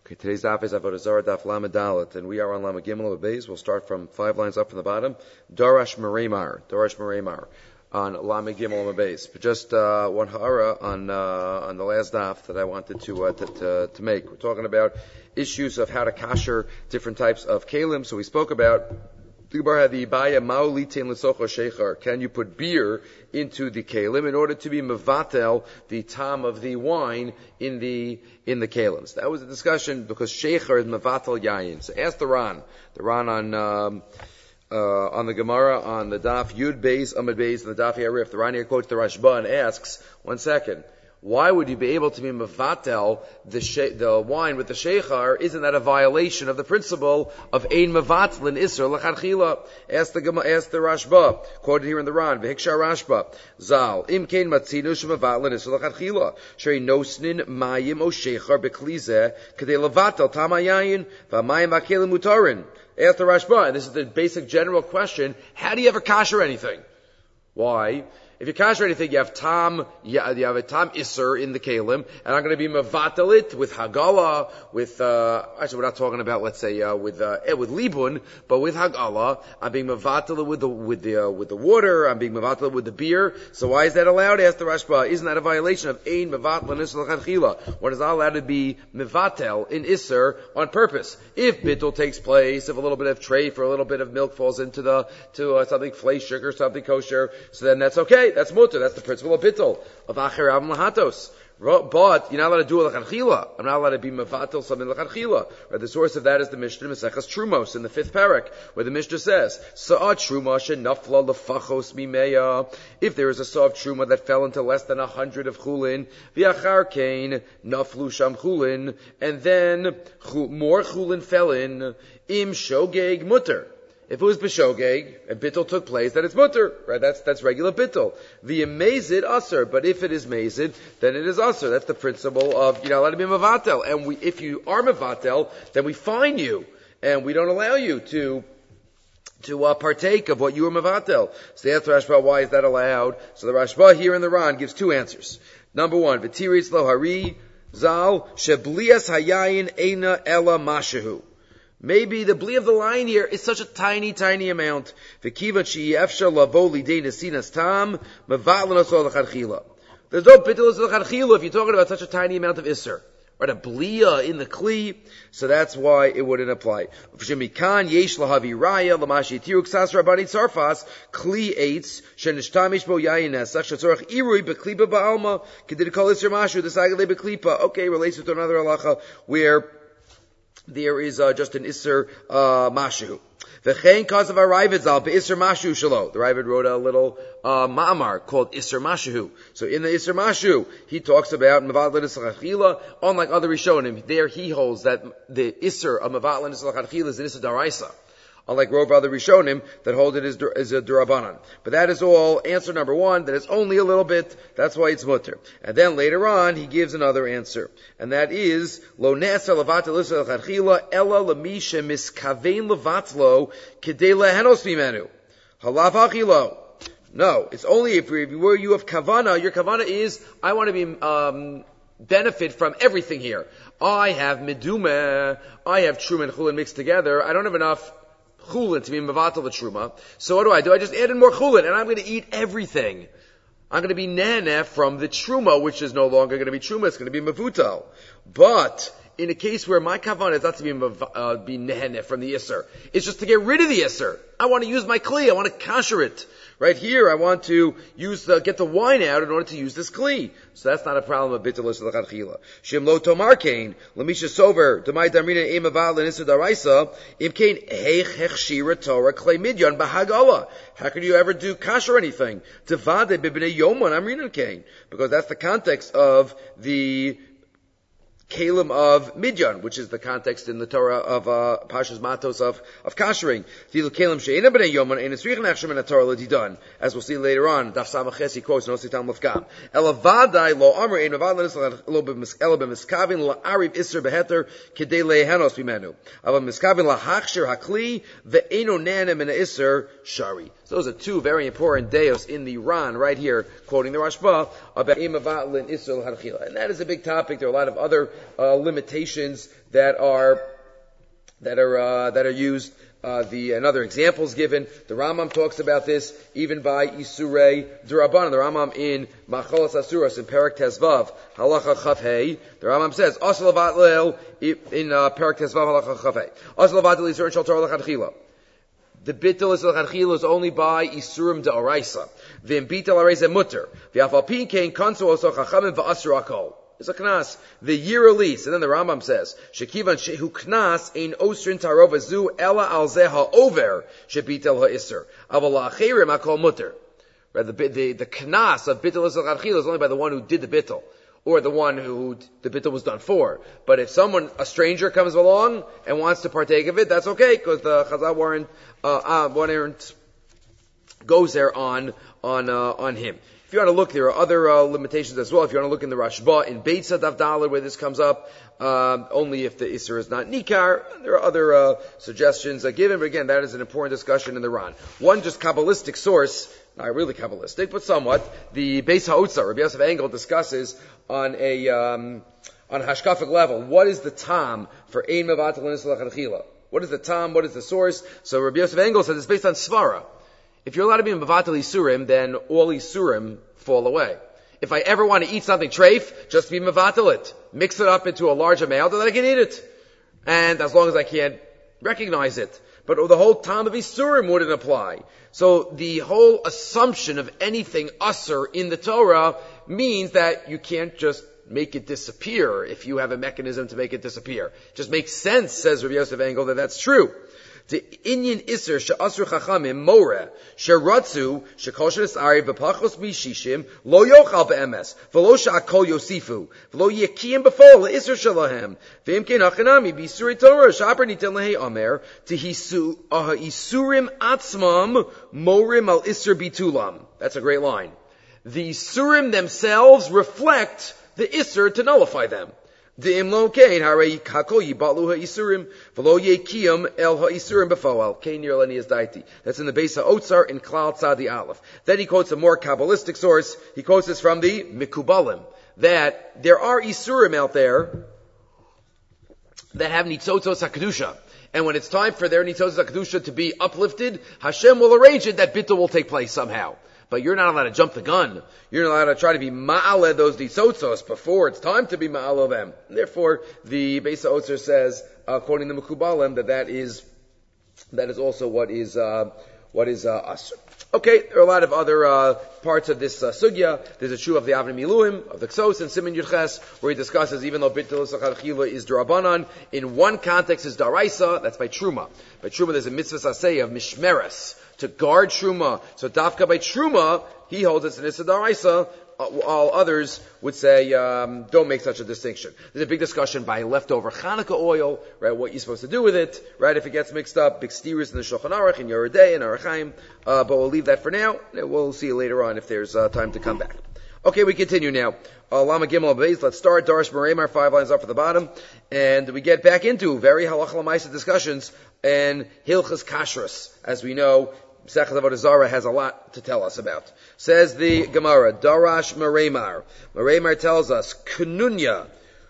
Okay, today's daf is Avodah Zarah daf Lamed Dalet, and we are on Lamed Gimel Beis. We'll start from 5 lines up from the bottom. Darash Meremar on Lamed Gimel Beis. But just one ha'ara on the last daf that I wanted to make. We're talking about issues of how to kasher different types of kalim. So we spoke about can you put beer into the kalim in order to be mevatel the tam of the wine in the kalim? So that was a discussion because sheikher is mevatel yayin. So ask the Ran on the Gemara on the daf Yud Beis Amud Beis and the daf Yarif. The Ran here quotes the Rashba and asks, 1 second. Why would you be able to be mevatel the wine with the sheikhar? Isn't that a violation of the principle of ein mevatlin isser l'chadchila? Ask the Rashba, quoted here in the Ran, v'hikshar Rashba, Zal, im kein matzinu shemevatlin isser l'chadchila, shrei nosnin mayim o sheikhar beklizeh, kadei levatel tamayayin, v'amayim v'akelim mutarin. Ask the Rashba, and this is the basic general question, how do you ever kasher anything? Why? If you kasher anything, you have a tam isser in the kalim, and I'm going to be mevatel it with hagala, with actually we're not talking about, let's say with libun, but with hagala. I'm being mevatel it with the water. I'm being mevatel it with the beer. So why is that allowed? Ask the Rashba. Isn't that a violation of ein mevatel isser l'chadchila? One is not allowed to be mevatel in isser on purpose. If bittul takes place, if a little bit of treif or a little bit of milk falls into something fleishik or something kosher, so then that's okay. That's mutter. That's the principle of bittul of acher av lahatos. But you're not allowed to do it l'chadchila. I'm not allowed to be mevatel something l'chadchila. Right? The source of that is the Mishnah Maseches Trumos in the 5th parak, where the Mishnah says, "Sa'at truma shenafla lefachos mimeya." If there is a saw of truma that fell into less than 100 of chulin, v'achar kain naflu sham chulin, and then more chulin fell in, im shogeg mutter. If it was b'shogeg and bittul took place, then it's mutter, right? That's regular bittul. The amazid usher, but if it is mazid, then it is usher. That's the principle of you're not allowed to be mevatel. And if you are mevatel, then we fine you, and we don't allow you to partake of what you were mevatel. So they ask the Rashba, why is that allowed? So the Rashba here in the Ran gives 2 answers. Number 1, v'tiritz lo hari zal sheblias hayayin eina ela mashahu. Maybe the bli of the lion here is such a tiny, tiny amount. There's no bittul l'chadchila if you're talking about such a tiny amount of isser. Right, a bliya in the kli, so that's why it wouldn't apply. Kli eitz shenishtamish bo yayin nesach shetzorach irui beklipa ba'alma kedid kol isser mashu desagale beklipa. Okay, relates to another halacha where there is just an Isser Mashu. V'chein cause of a Ravid Zal be'Isser Mashu Shalo. The Ravid wrote a little ma'amar called Isser Mashu. So in the Isser Mashu, he talks about Mevatel Isser Chachila. Unlike other Rishonim, there he holds that the Isser of Mevatel Isser Chachila is an Isser Daraisa. Unlike Rov other Rishonim that hold it as a Durabanan. But that is all answer number 1, that it's only a little bit, that's why it's mutter. And then later on, he gives another answer. And that is, Lo ne'asa levatel isser l'chadchila, ella lemisha miskavein levatlo, kedei lehenos mimenu. Halav achilo. No, it's only if you have kavana, your kavana is, I want to be, benefit from everything here. I have medumeh, I have truma and chulin mixed together, I don't have enough chulin to be mevatel the truma. So what do? I just added more chulin, and I'm going to eat everything. I'm going to be neneh from the truma, which is no longer going to be truma, it's going to be mevutal. But in a case where my kavanah is not to be neneh from the isser, it's just to get rid of the isser. I want to use my kli, I want to kasher it. Right here, I want to get the wine out in order to use this kli. So that's not a problem of bittul isser l'chadchila. Shem lo tomar kain, l'misha sover, d'mai damrina emaval and isser daraisa, im kain heich hechshira Torah klei midyan bahagala. How could you ever do kasher anything? Tevade b'bnei yomon amrinan kain. Because that's the context of the kalim of Midyan, which is the context in the Torah of Pashas Matos of kashering. As we'll see later on, Daf Samaches, he quotes Nositam Lefkam. Elavadai lo amr ein mavadlan lo b'miskavin la arib iser beheter kedei lehenos bimenu. Ava miskavin la hachshir hakli ve'eno nanem in iser shari. So those are 2 very important deos in the Ran right here, quoting the Rashba about Imavat Isser L'Chadchila. And that is a big topic. There are a lot of other limitations that are used. Another examples given. The Rambam talks about this even by Isurei D'Rabbanan. The Rambam in Machalas Asuros in Perek Tezvav Halacha Chaf Hey. The Rambam says Asal Avatlel in Perek Tezvav Halacha Chaf Hey. Asal Avatlel Yisur Shal Torah L'Chadchila. The bittul is l'chadchila is only by isurim de'oraisa. V'im bittul areisa mutter. V'afal pin kein kansu oso chachamim v'asur akol. It's a knas. The year release. And then the Rambam says, Shekivan shehu knas ein osrin tarova zu ela al zeh ha'over shebitel ha'isr. Aval la'achirim akol mutter. The knas of bittul is l'chadchila is only by the one who did the bittul, or the one who the bittul was done for. But if a stranger comes along and wants to partake of it, that's okay, because the Chazal warrant goes there on him. If you want to look, there are other limitations as well. If you want to look in the Rashba, in Beitza Daf Dalet, where this comes up, only if the Isser is not Nikar. There are other suggestions given, but again, that is an important discussion in the Ran. One just Kabbalistic source, not really Kabbalistic, but somewhat, the Beis HaOtzar, Rabbi Yosef Engel discusses on a hashkafic level, what is the tam for Ein Mevatel Nisla Chadchila? What is the tam? What is the source? So Rabbi Yosef Engel says it's based on Svara. If you're allowed to be in Mevatel Isurim, then all Isurim fall away. If I ever want to eat something treif, just be Mevatel it. Mix it up into a large amount so that I can eat it. And as long as I can't recognize it. But the whole tam of Isurim wouldn't apply. So the whole assumption of anything usher in the Torah means that you can't just make it disappear if you have a mechanism to make it disappear. It just makes sense, says Rabbi Yosef Engel, that that's true. The Inyan Isser she'asru chachamim more sheratzu shekol she'nesari v'pachos b'shishim lo yochal be'emes v'lo she'akol yosifu v'lo yekiyim b'fol le'isser shalahem v'im kein hachanami b'isuri Torah she'aper nitel lehei amer tehisu isurim atzmam morim al isser bitulam. That's a great line. The isurim themselves reflect the isser to nullify them. The imlo kain harei hakol yibalu ha'isurim v'lo yekiyam el ha'isurim b'foal kain nirlani is daiti. That's in the Beis HaOtzar in Klal Tzadi Aleph. Then he quotes a more Kabbalistic source. He quotes this from the Mikubalim, that there are isurim out there that have nitzotzos hakadusha. And when it's time for their nitzotzos hakadusha to be uplifted, Hashem will arrange it that bittul will take place somehow. But you're not allowed to jump the gun. You're not allowed to try to be ma'aleh those ditzotzos before it's time to be ma'aleh them. And therefore, the Beis HaOtzar says, quoting the Mekubalim, that is also what is asr. Okay, there are a lot of other parts of this sugya. There's a shuv of the Avnei Miluim, of the Ksos, and Siman Yudches, where he discusses, even though bittul l'chadchila is d'Rabbanan, in one context is d'Araisa, that's by Truma. By Truma there's a mitzvah saseh of mishmeres, to guard Truma. So dafka by Truma, he holds it's an Issa d'Araisa. All others would say, don't make such a distinction. There's a big discussion by leftover Chanukah oil, right, what you're supposed to do with it, right, if it gets mixed up, big steers in the Shulchan Aruch, in Yoreh De'ah, in Orach Chaim, but we'll leave that for now, and we'll see you later on if there's time to come back. Okay, we continue now. Lama Gimel Beis, let's start, Darash Meremar, 5 lines up at the bottom, and we get back into very halacha l'maisa discussions, and Hilchas Kashrus, as we know, Masechet Avodah Zarah has a lot to tell us about. Says the Gemara, Darash Meremar. Meremar tells us, kunya,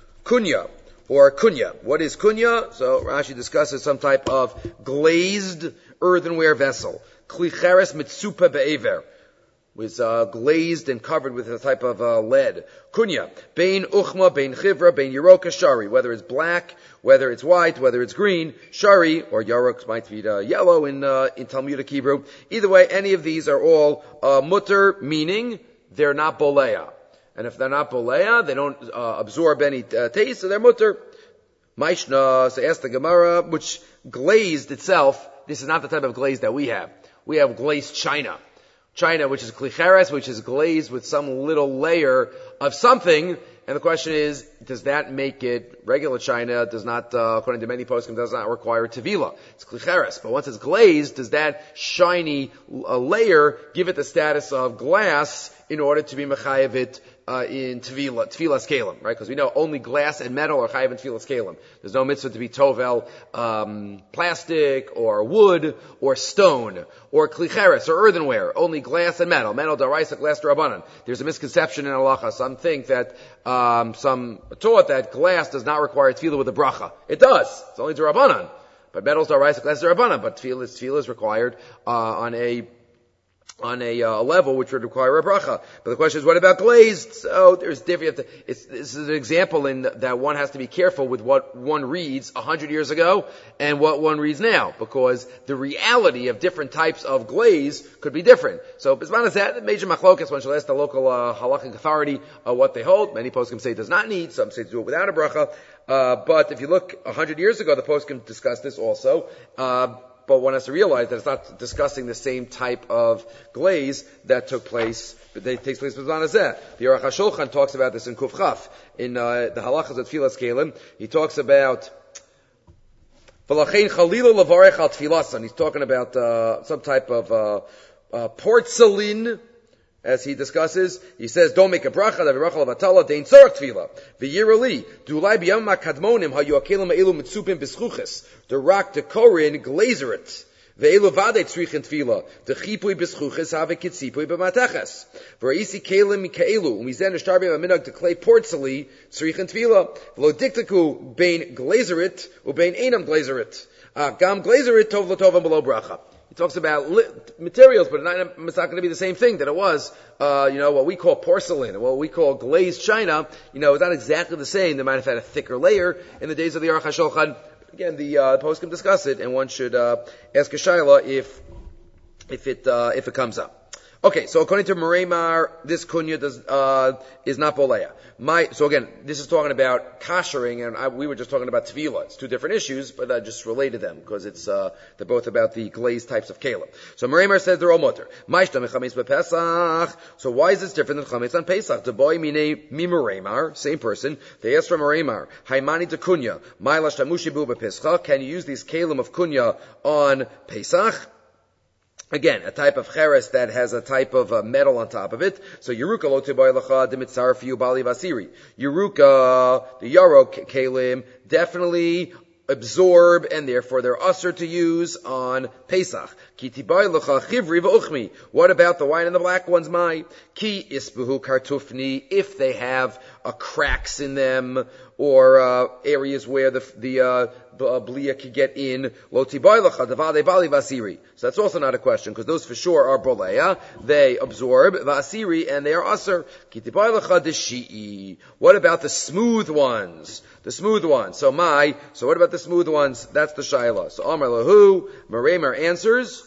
or kunya. What is kunya? So Rashi discusses some type of glazed earthenware vessel. Klicheres mitzupa be'ever. Was glazed and covered with a type of lead. Kunya, bein uchma, bein chivra, bein yeroka, shari. Whether it's black, whether it's white, whether it's green, shari, or yarok might be yellow in Talmudic Hebrew. Either way, any of these are all mutter, meaning they're not bolea. And if they're not bolea, they don't absorb any taste, so they're mutter. Maishna, so ask the Gemara, which glazed itself, this is not the type of glaze that we have. We have glazed china, which is klicheres, which is glazed with some little layer of something. And the question is, does that make it regular china? Does not, according to many poskim, does not require tevila. It's klicheres. But once it's glazed, does that shiny layer give it the status of glass in order to be mechayev it Tfilas Kalim, right? Because we know only glass and metal are chayiv in Tfilas Kalim. There's no mitzvah to be tovel, plastic or wood or stone or klicheres or earthenware. Only glass and metal. Metal daraisa, glass darabanan. There's a misconception in halacha. Some think that, some taught that glass does not require tefillah with a bracha. It does. It's only darabanan. But metal's daraisa, glass darabanan. But tefillah is required, on a level which would require a bracha. But the question is, what about glazed? So there's different, this is an example in that one has to be careful with what one reads 100 years ago and what one reads now, because the reality of different types of glaze could be different. So, Bisman is that major machlokas, one should ask the local halachic authority what they hold. Many poskim say it does not need, some say to do it without a bracha. But if you look 100 years ago, the poskim discussed this also. But one has to realize that it's not discussing the same type of glaze that takes place with Zanazeh. The Aruch HaShulchan talks about this in Kuf Chaf. In the halachas of Tfilas Kalim, he talks about V'lachein chalila levarech al tfilasan. He's talking about some type of porcelain. As he discusses, he says, don't make a bracha, the bracha of atala, dein tzarach tefillah. V'yirali, dulai b'yam makadmonim, hayu akelim ha'elu mitzupim b'schuches. The rock, the korin, glazeret. Ve'elu vade tzrichin tefillah. The chipui b'schuches, have kitzipui b'matachas. V'ra'isi kelim mikaelu, umizen ashtarbi b'minag, the clay porcelain, tzrichin tefillah. V'lo diktaku, bein glazeret, ubein einam glazeret. Gam glazeret, tov l'tovam below bracha. He talks about materials, but it's not going to be the same thing that it was, what we call porcelain, what we call glazed china, it's not exactly the same. They might have had a thicker layer in the days of the Aruch HaShulchan. Again, the post can discuss it, and one should, ask a shaila if it comes up. Okay, so according to Mereimar, this kunya is not boleya. So again, this is talking about kashering, and we were just talking about tefillah. It's two different issues, but I just related them because they're both about the glazed types of kalim. So Mereimar says they're all mutter. So why is this different than chametz on Pesach? The boy mi Mereimar, same person. They asked from Mereimar, haimani to kunya, ma'ila shtamushi bu b'pescha. Can you use these kalim of kunya on Pesach? Again, a type of cheres that has a type of metal on top of it. So Yeruka lo tiboy lacha demitzar fiu bali vasiri. Yeruka, the Yaro kalim, definitely absorb, and therefore they're usher to use on Pesach. Ki tiboy lacha chivri v'uchmi. What about the white and the black ones, mai? Ki isbuhu kartufni, if they have cracks in them, or areas where the blia could get in. Lo tiboy lacha davade bali vasiri. So that's also not a question, because those for sure are boleya. They absorb vasiri, and they are usher. Ki tiboy lacha deshi'i. What about the smooth ones? The smooth ones. So what about the smooth ones? That's the shaila. So Amar lahu, Mereimar answers,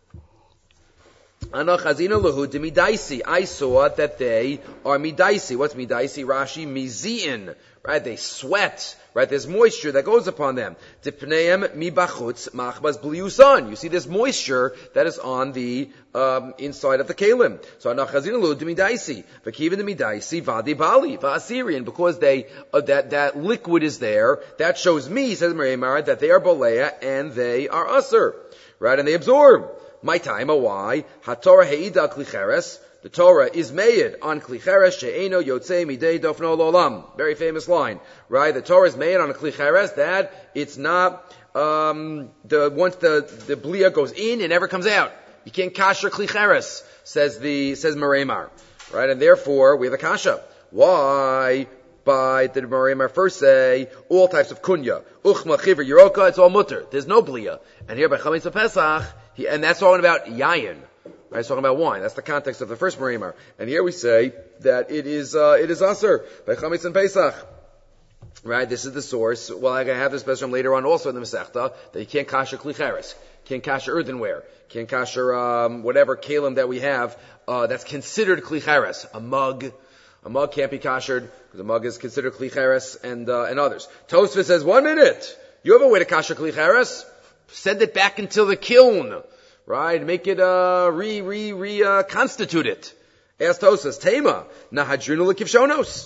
Ana chazina lahu de midaisi. I saw that they are midaisi. What's midaisi? Rashi, mizi'in. Right? They sweat. Right? There's moisture that goes upon them. Tipneim mi bachutz machbas bliusan. You see this moisture that is on the inside of the kalim. So ana chazina lahu de midaisi. V'kivin de midaisi vadi bali va'asiri. And because that liquid is there, that shows me, says Mereimar, that they are boleya and they are usher. Right? And they absorb. My time, why? HaTorah he'ida klicheres. The Torah is made on klicheres she'eno yotzei midei dofno lolam. Very famous line, right? The Torah is made on a klicheres that it's not once the blia goes in, it never comes out. You can't kasher klicheres, says Mereimar, right? And therefore we have a kasha. Why? By the Mereimar first say all types of kunya, uchma, chiver, yeroka, it's all mutter. There's no blia, and here by chametz Pesach. And that's talking about yayin. Right? It's talking about wine. That's the context of the first Mereimar. And here we say that it is aser by chametz and Pesach. Right? This is the source. Well, I have this special later on also in the Masechta that you can't kasher klicheres, can't kasher earthenware, can't kasher whatever kalim that we have that's considered klicheres. A mug can't be kashered because a mug is considered klicheres and others. Tosfos says 1 minute. You have a way to kasher klicheres? Send it back into the kiln, right? Make it, constitute it. Ask Tosfos, Tema, nahadrinu lekivshonos.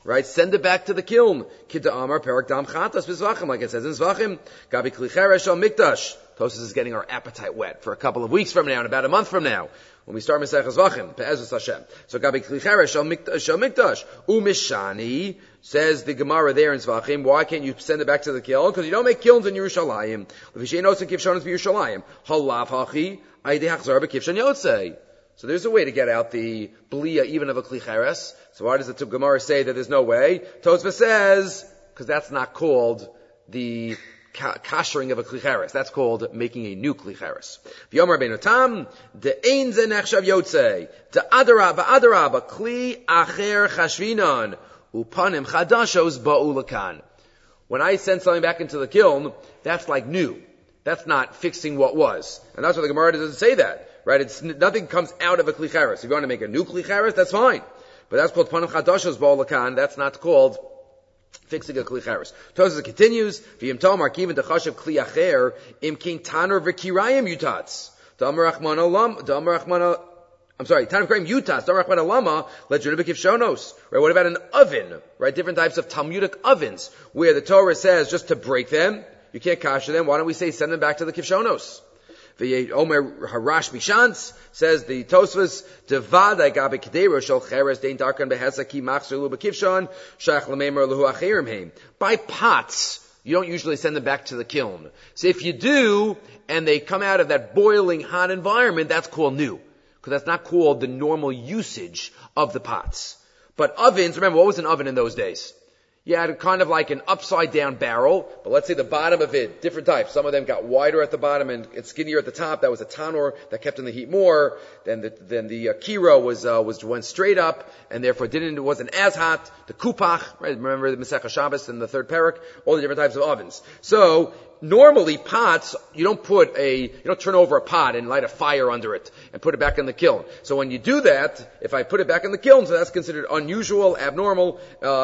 right? Send it back to the kiln. Kita Amar Perak Dam Chatas Bizvachim, like it says in Zvachim. Gabi Kli Cheresh Al Mikdash. Tosfos is getting our appetite wet for a couple of weeks from now and about a month from now, when we start Masechah Zvachim, Be'ezus Hashem. So Gabi Kli Cheresh Al Mikdash. Umishani, says the Gemara there in Zvachim, why can't you send it back to the kiln? Because you don't make kilns in Yerushalayim. L'vishenos and Kivshonos Yerushalayim. Halav Hachi, Aydei Hachzar B'Kivshon Yotzei. So there's a way to get out the blia even of a Kli Cheres. So why does the Gemara say that there's no way? Tosfos says, because that's not called the kashering of a Kli Cheres. That's called making a new Kli Cheres. V'yomer Rabbeinu Tam, de'ein ze nechshav yotzei, de'adaraba kli acher chashvinon, upanim chadashos ba'u lakan. When I send something back into the kiln, that's like new. That's not fixing what was. And that's why the Gemara doesn't say that. Right? Nothing comes out of a Kli Cheres. If you want to make a new Kli Cheres, that's fine. But that's called Panim Chadashos Ba'u Lakan. That's not called fixing a Kli Cheres. Tosfos continues, V'yim Tomar Kivin Dechashav Kli Acher Im Kin Taner V'Kirayim Yutatz. Damar Rachman Taner V'Kirayim Yutatz. Damar Rachman Alama Lejudah B'Kivshonos. Right? What about an oven? Right? Different types of Talmudic ovens where the Torah says just to break them, you can't kasher them. Why don't we say send them back to the Kivshonos? The Omer Harash Bishantz says the Tosfos Devadai Gabi Kedero Shel Cheres Dein Darkan Behesaki Machzer Lu Bekivshon Shach Lamemer Lahu Acherim Heim. By pots, you don't usually send them back to the kiln. So if you do, and they come out of that boiling hot environment, that's called new, because that's not called the normal usage of the pots. But ovens, remember, what was an oven in those days? You had kind of like an upside down barrel, but let's say the bottom of it, different types. Some of them got wider at the bottom and skinnier at the top. That was a tanor that kept in the heat more. Then the kiro went straight up and therefore wasn't as hot. The kupach, right? Remember the Masechah Shabbos and the third parak, all the different types of ovens. So normally pots, you don't turn over a pot and light a fire under it and put it back in the kiln. So when you do that, if I put it back in the kiln, so that's considered unusual, abnormal,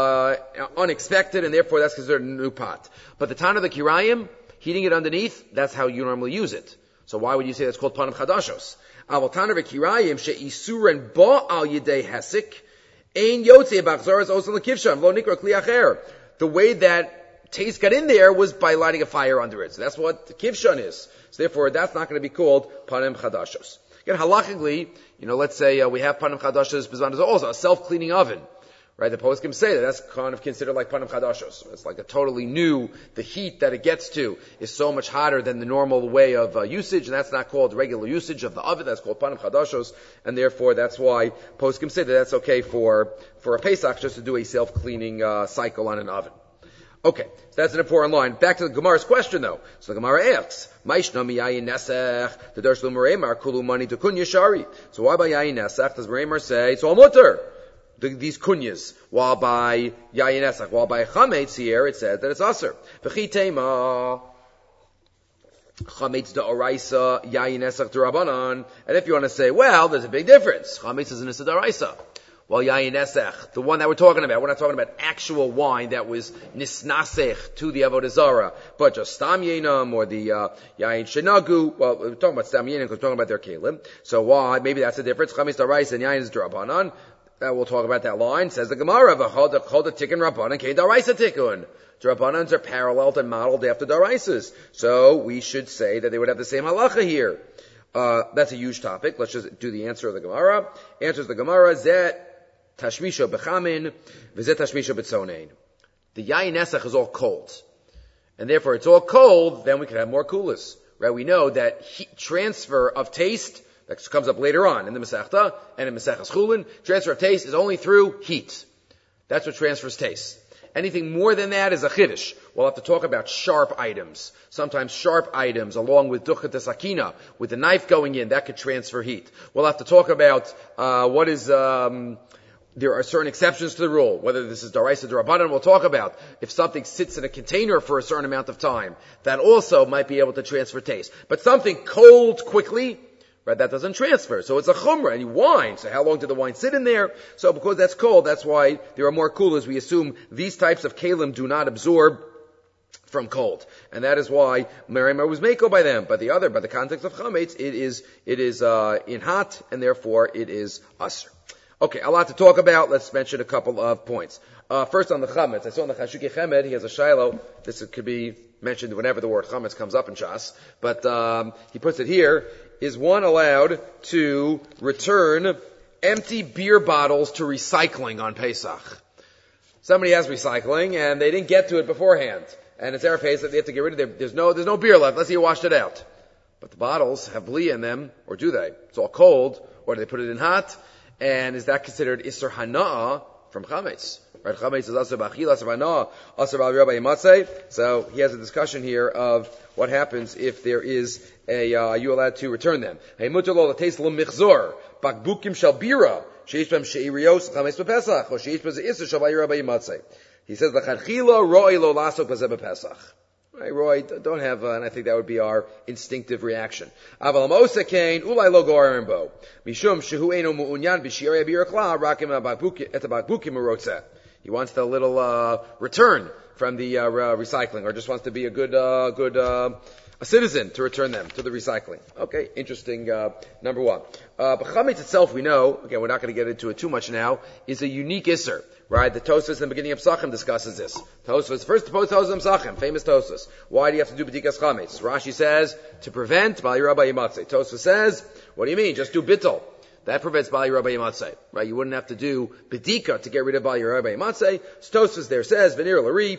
unexpected, and therefore that's considered a new pot. But the Tana of the Kirayim, heating it underneath, that's how you normally use it. So why would you say that's called Panim Chadashos? Aval Tana of the Kirayim, she'isuren ba al yedei hesik, ein yotzei b'achzaras osan l'kivsham, lo nikra kli acher. The way that taste got in there was by lighting a fire under it. So that's what the kivshon is. So therefore, that's not going to be called panim chadashos. Again, halachically, let's say we have panim chadashos, but there's also a self-cleaning oven. Right? The poskim say that's kind of considered like panim chadashos. It's like a totally new, the heat that it gets to is so much hotter than the normal way of usage, and that's not called regular usage of the oven, that's called panim chadashos, and therefore that's why poskim say that that's okay for a Pesach just to do a self-cleaning cycle on an oven. Okay, so that's an important line. Back to the Gemara's question, though. So the Gemara asks, "Ma'ishna miyayin nesach the darshlu mereimar kulu mani to kunya shari." So why by yayin nesach does mereimar say it's all mutter? These kunyas, while by yayin nesach, while by chametz here it says that it's aser. V'chitema chametz da'oraisa yayin nesach d'rabanan. And if you want to say, well, there's a big difference. Chametz is an issa d'oraisa. Well, yayin nesach, the one that we're talking about, we're not talking about actual wine that was nisnasech to the avodah zarah, but just stam yenam or the yayin shenagu. Well, we're talking about stam yenam because we're talking about their kelim. So why? Maybe that's the difference. Chametz d'oraisa and yayin is d'rabanan. We'll talk about that line. Says the Gemara, "V'chol tikkun rabbanan kei d'oraisa tikkun." Rabbanans are paralleled and modeled after d'oraisas, so we should say that they would have the same halacha here. That's a huge topic. Let's just do the answer of the Gemara. Answers the Gemara: Zet tashmisha b'chamin, v'zet tashmisha b'tzonein. The yayin nesach is all cold, and therefore it's all cold. Then we can have more kulas, right? We know that heat transfer of taste that comes up later on in the Masechta and in Maseches Chulin. Transfer of taste is only through heat. That's what transfers taste. Anything more than that is a chiddush. We'll have to talk about sharp items. Sometimes sharp items, along with duchat sakina, with the knife going in, that could transfer heat. We'll have to talk about there are certain exceptions to the rule. Whether this is daraisa d'rabbanan, we'll talk about. If something sits in a container for a certain amount of time, that also might be able to transfer taste. But something cold quickly, right, that doesn't transfer. So it's a chumrah, and wine. So how long did the wine sit in there? So because that's cold, that's why there are more kulas. We assume these types of kalim do not absorb from cold. And that is why Merimah was meko by them. But by the context of chametz, it is in hot, and therefore it is usr. Okay, a lot to talk about. Let's mention a couple of points. First on the chametz. I saw in the Chashuki Chemed, he has a shiloh. This could be mentioned whenever the word chametz comes up in Shas. But he puts it here. Is one allowed to return empty beer bottles to recycling on Pesach? Somebody has recycling and they didn't get to it beforehand. And it's their Pesach, they have to get rid of it. There's no beer left. Let's say you washed it out. But the bottles have bli in them, or do they? It's all cold, or do they put it in hot? And is that considered Isser Hana'ah from Chametz? Right? Chametz is Asr B'achil, Asr Hana'ah, Asr B'al Rabbi Yimatzeh. So he has a discussion here of what happens if there is are you allowed to return them? Hey, mutar lo l'teis l'michzor, bakbukim shel bira, sheish b'hem she'irios Chametz b'Pesach, or sheish b'hem Isser shel Rabbi Yimatzeh. He says, l'chadchila ro'i lo lasok b'zeh b'Pesach. Right, Roy, don't have, and I think that would be our instinctive reaction. Aval amosa kain ulai lo goarim bo mishum shehu eno mu'unyan b'shirei b'yirkla rakim et abakbukim urotzeh. He wants the little return from the recycling, or just wants to be a good a citizen to return them to the recycling. Okay, interesting. Number one, but chametz itself, we know. Again, we're not going to get into it too much now. Is a unique isser. Right, the Tosfos in the beginning of Psachim discusses this. Tosfos, first Tosfos in Psachim, famous Tosfos. Why do you have to do B'dikas Chametz? Rashi says, to prevent Bali Rabbi Yimatzeh. Tosfos says, what do you mean? Just do Bittul. That prevents Bali Rabbi Yimatzeh. Right, you wouldn't have to do B'dika to get rid of Bali Rabbi Yimatzeh. So Tosfos there says, V'nir Lari,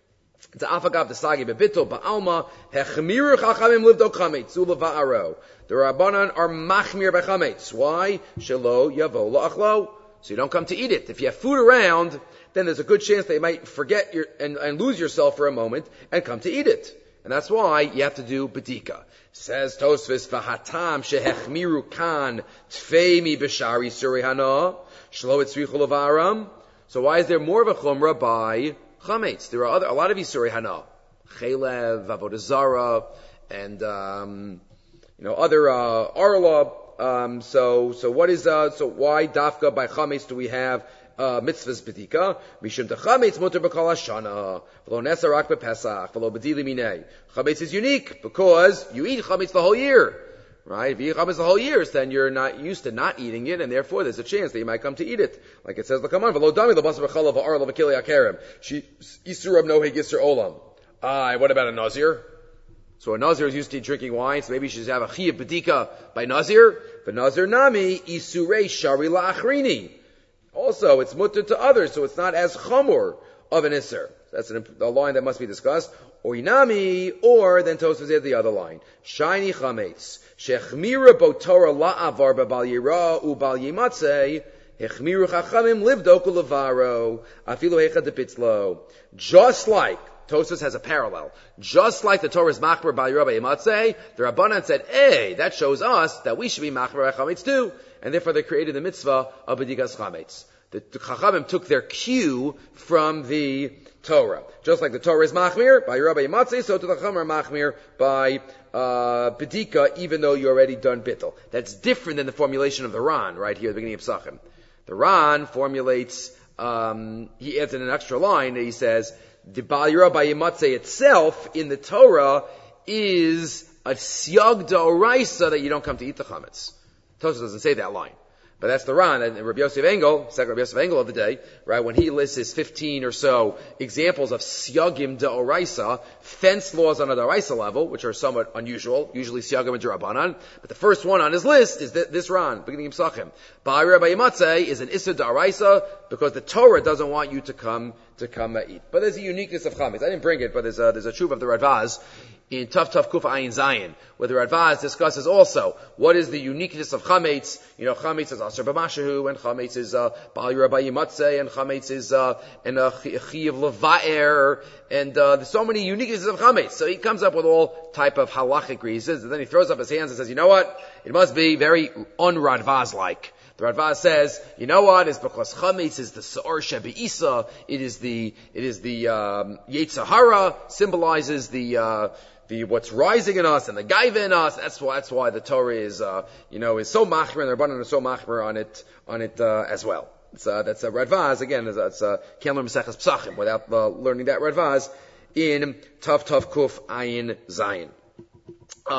to Afagav T'sagi B'bittul Ba'alma, Hechmiru Chachamim Livdo Chametz, Ula Va'aro. The Rabbanan are Machmir B'Chametz. Why? Shelo Yavo La'achlo. So you don't come to eat it. If you have food around, then there's a good chance that you might forget and lose yourself for a moment and come to eat it. And that's why you have to do bedika. Says Tosfos, v'hatam shehechmiru kan tfeimi b'shari suri hana shlo etzrichu levaram. So why is there more of a chumrah by chametz? There are a lot of isuri hana, chelev, avodah zara, and other arla. So what is, so why dafka by chametz do we have, mitzvahs bedika? Mishum te chametz muter b'kol hashana, v'lo nesarak b'pesach, v'lo b'dili minei. Chametz is unique because you eat chametz the whole year. Right? If you eat chametz the whole year, then you're not used to not eating it, and therefore there's a chance that you might come to eat it. Like it says, come on, v'lo dami l'basar b'chalav v'arla v'kili akerem. She, isurab noheg yisur olam. What about a nazir? So a Nazir is used to drinking wine, so maybe she should have a chiyuv bedika by Nazir. But Nazir nami, isurei shari la'achrini. Also, it's mutter to others, so it's not as chamor of an isser. That's a line that must be discussed. Or inami, or then Tosfos has the other line. Shiny chametz. Shechmira botora la'avar b'bal yira u'bal yimatzeh. Hechmiru chachamim livdok u'levaro. Afilu hecha depitzlo. Just like Tosfos has a parallel. Just like the Torah's machmer by Rabbi Yimatzeh, the Rabbanan said, hey, that shows us that we should be machmer chametz too. And therefore they created the mitzvah of b'dikas chametz. The Chachamim took their cue from the Torah. Just like the Torah is machmir by Rabbi Yimatzeh, so to the Chachamim are machmir by b'dika, even though you already done bittul. That's different than the formulation of the Ran right here at the beginning of Psachim. The Ran formulates, he adds in an extra line that he says, the Bal Yira by Yimatzeh itself in the Torah is a siyag d'oraisa that you don't come to eat the chametz. Tosfos doesn't say that line. But that's the Ran, and Rabbi Yosef Engel, second Rabbi Yosef Engel of the day, right, when he lists his 15 or so examples of siyagim d'oraisa, fence laws on a d'oraisa level, which are somewhat unusual, usually siyagim and d'rabanan, but the first one on his list is this Ran, beginning of Psachim. Ba'al Rabbi Yimatzeh is an issa d'oraisa, because the Torah doesn't want you to come eat. But there's a uniqueness of chametz. I didn't bring it, but there's a tshuva of the Radvaz, in Tuf Kuf Ayin Zayin, where the Radvaz discusses also what is the uniqueness of chametz. Chametz is Asher B'Mashahu, and chametz is Ba'al Rabbi Yimatzeh, and chametz is Chiyav Leva'er, and there's so many uniquenesses of chametz. So he comes up with all type of halachic reasons, and then he throws up his hands and says, you know what? It must be very un-Radvaz-like. The Radvaz says, you know what? It's because chametz is the Sa'or Shebe'isa. It is the Yetzer Hara, symbolizes the what's rising in us and the gaiva in us. That's why the Torah is so machmer, and the Rabbanan are so machmer on it as well. That's a Radvaz again. It's can't learn Maseches Psachim without learning that Radvaz in Tuf Kuf Ayin Zayin.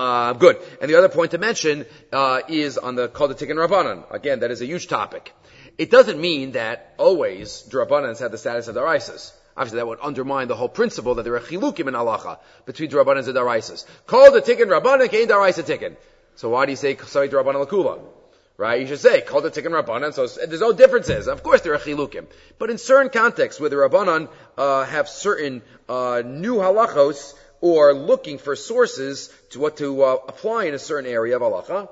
Good. And the other point to mention is on the Kol D'Tikkun Rabbanan. Again, that is a huge topic. It doesn't mean that always D'Rabbanans have the status of D'Araisas. Obviously, that would undermine the whole principle that there are chilukim in halacha between D'Rabbanans and D'Araisas. Call the tikkun Rabbanan, kein D'Araisa tikkun. So why do you say Ksai D'Rabbanan Lakula? Right? You should say, call the tikkun Rabbanan, so there's no differences. Of course there are chilukim. But in certain contexts where the Rabbanan have certain new halachos, or looking for sources to apply in a certain area of halacha,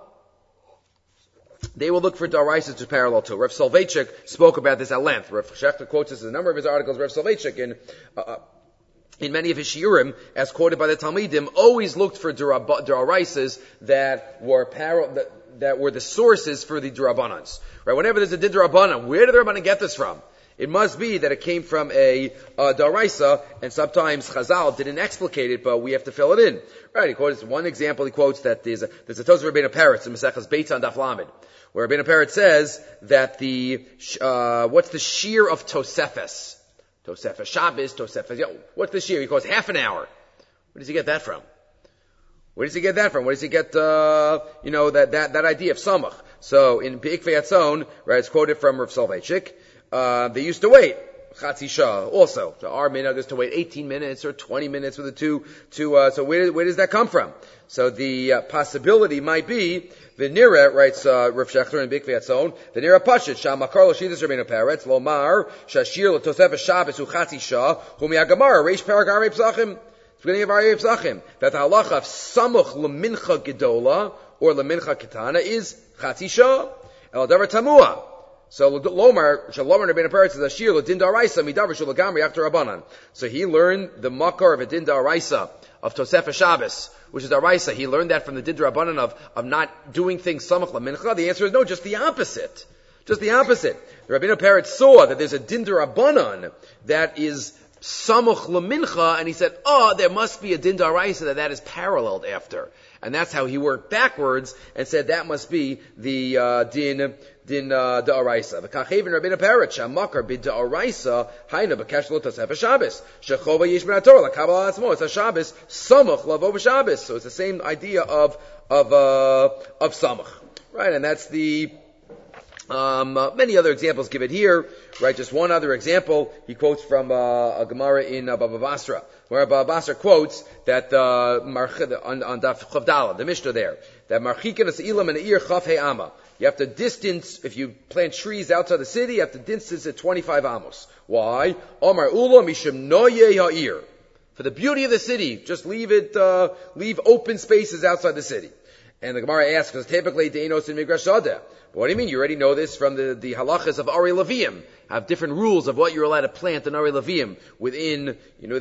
they will look for D'Araisa to parallel to. Rav Soloveitchik spoke about this at length. Rav Shechter quotes this in a number of his articles. Rav Soloveitchik in many of his shiurim, as quoted by the Talmidim, always looked for D'Araisas that were the sources for the D'Rabbanans. Right? Whenever there's a D'Rabbanan, where did the Rabbanan get this from? It must be that it came from a D'Araisa, and sometimes Chazal didn't explicate it, but we have to fill it in. Right? He quotes one example. He quotes that there's a Tosafos Rabbeinu Peretz in Maseches Beitza Daf Lamed, where Rabbeinu Peretz says that what's the shear of Tosefes? Tosefes Shabbos, Tosefes. What's the shear? He calls half an hour. Where does he get that from? Where does he get that from? Where does he get that idea of samach? So in Be'ikvei Atzon, right, it's quoted from Rav Soloveitchik. They used to wait Chatzi Shah also. So our minhag is to wait 18 minutes or 20 minutes with the two. So where does that come from? So the possibility might be the Nira, writes Rav Shechter in Be'ikvei Atzon, the Nira Pashit Shamakar Lo Shidus Rabbeinu Peretz Lomar Shashir LeTosefes Shabbos Uchatzi Shah Humi Agamara Reish Parak Arei Psachim. It's beginning of Arei Psachim that the halacha of Samuch Lemincha Gedola or Lemincha Ketana is Chatzi Shah El Davar Tamua. So Lomar Shalom Rabbeinu Peretz is Ashir L'Din D'Araisa Midavar Shulagamri after Rabbanan. So he learned the makar of a Din D'Araisa of Tosefes Shabbos, which is D'Araisa. He learned that from the Din D'Rabbanan of not doing things Samach L'Mincha. The answer is no, just the opposite. Just the opposite. The Rabbeinu Peretz saw that there's a Din D'Rabbanan that is Samach L'Mincha, and he said, there must be a Din D'Araisa that is paralleled after. And that's how he worked backwards and said that must be the Din D'Araisa. The Kachev and Rabbeinu Peretz Shamakar bid D'Araisa Haina B'Kesh Lo Tosefes Shabbos Shechova Yesh Ben HaTorah LaKabbalah Atzmo. It's a Shabbos Samach Lavo B'Shabbos. So it's the same idea of Samach, right? And that's the many other examples give it here, right? Just one other example, he quotes from a Gemara in Baba Basra, where Baba Basra quotes that on Daf Chavdala, the Mishnah there, that Marchikin as Ilam and Ir Chaf He Ama. You have to distance, if you plant trees outside the city, you have to distance it 25 amos. Why? Omar Ula Mishim Noye Ha'ir. For the beauty of the city, just leave open spaces outside the city. And the Gemara asks, because typically Deinos in Migrash Sadeh. But what do you mean? You already know this from the halachas of Ari Leviim. Have different rules of what you're allowed to plant in Ari Leviim within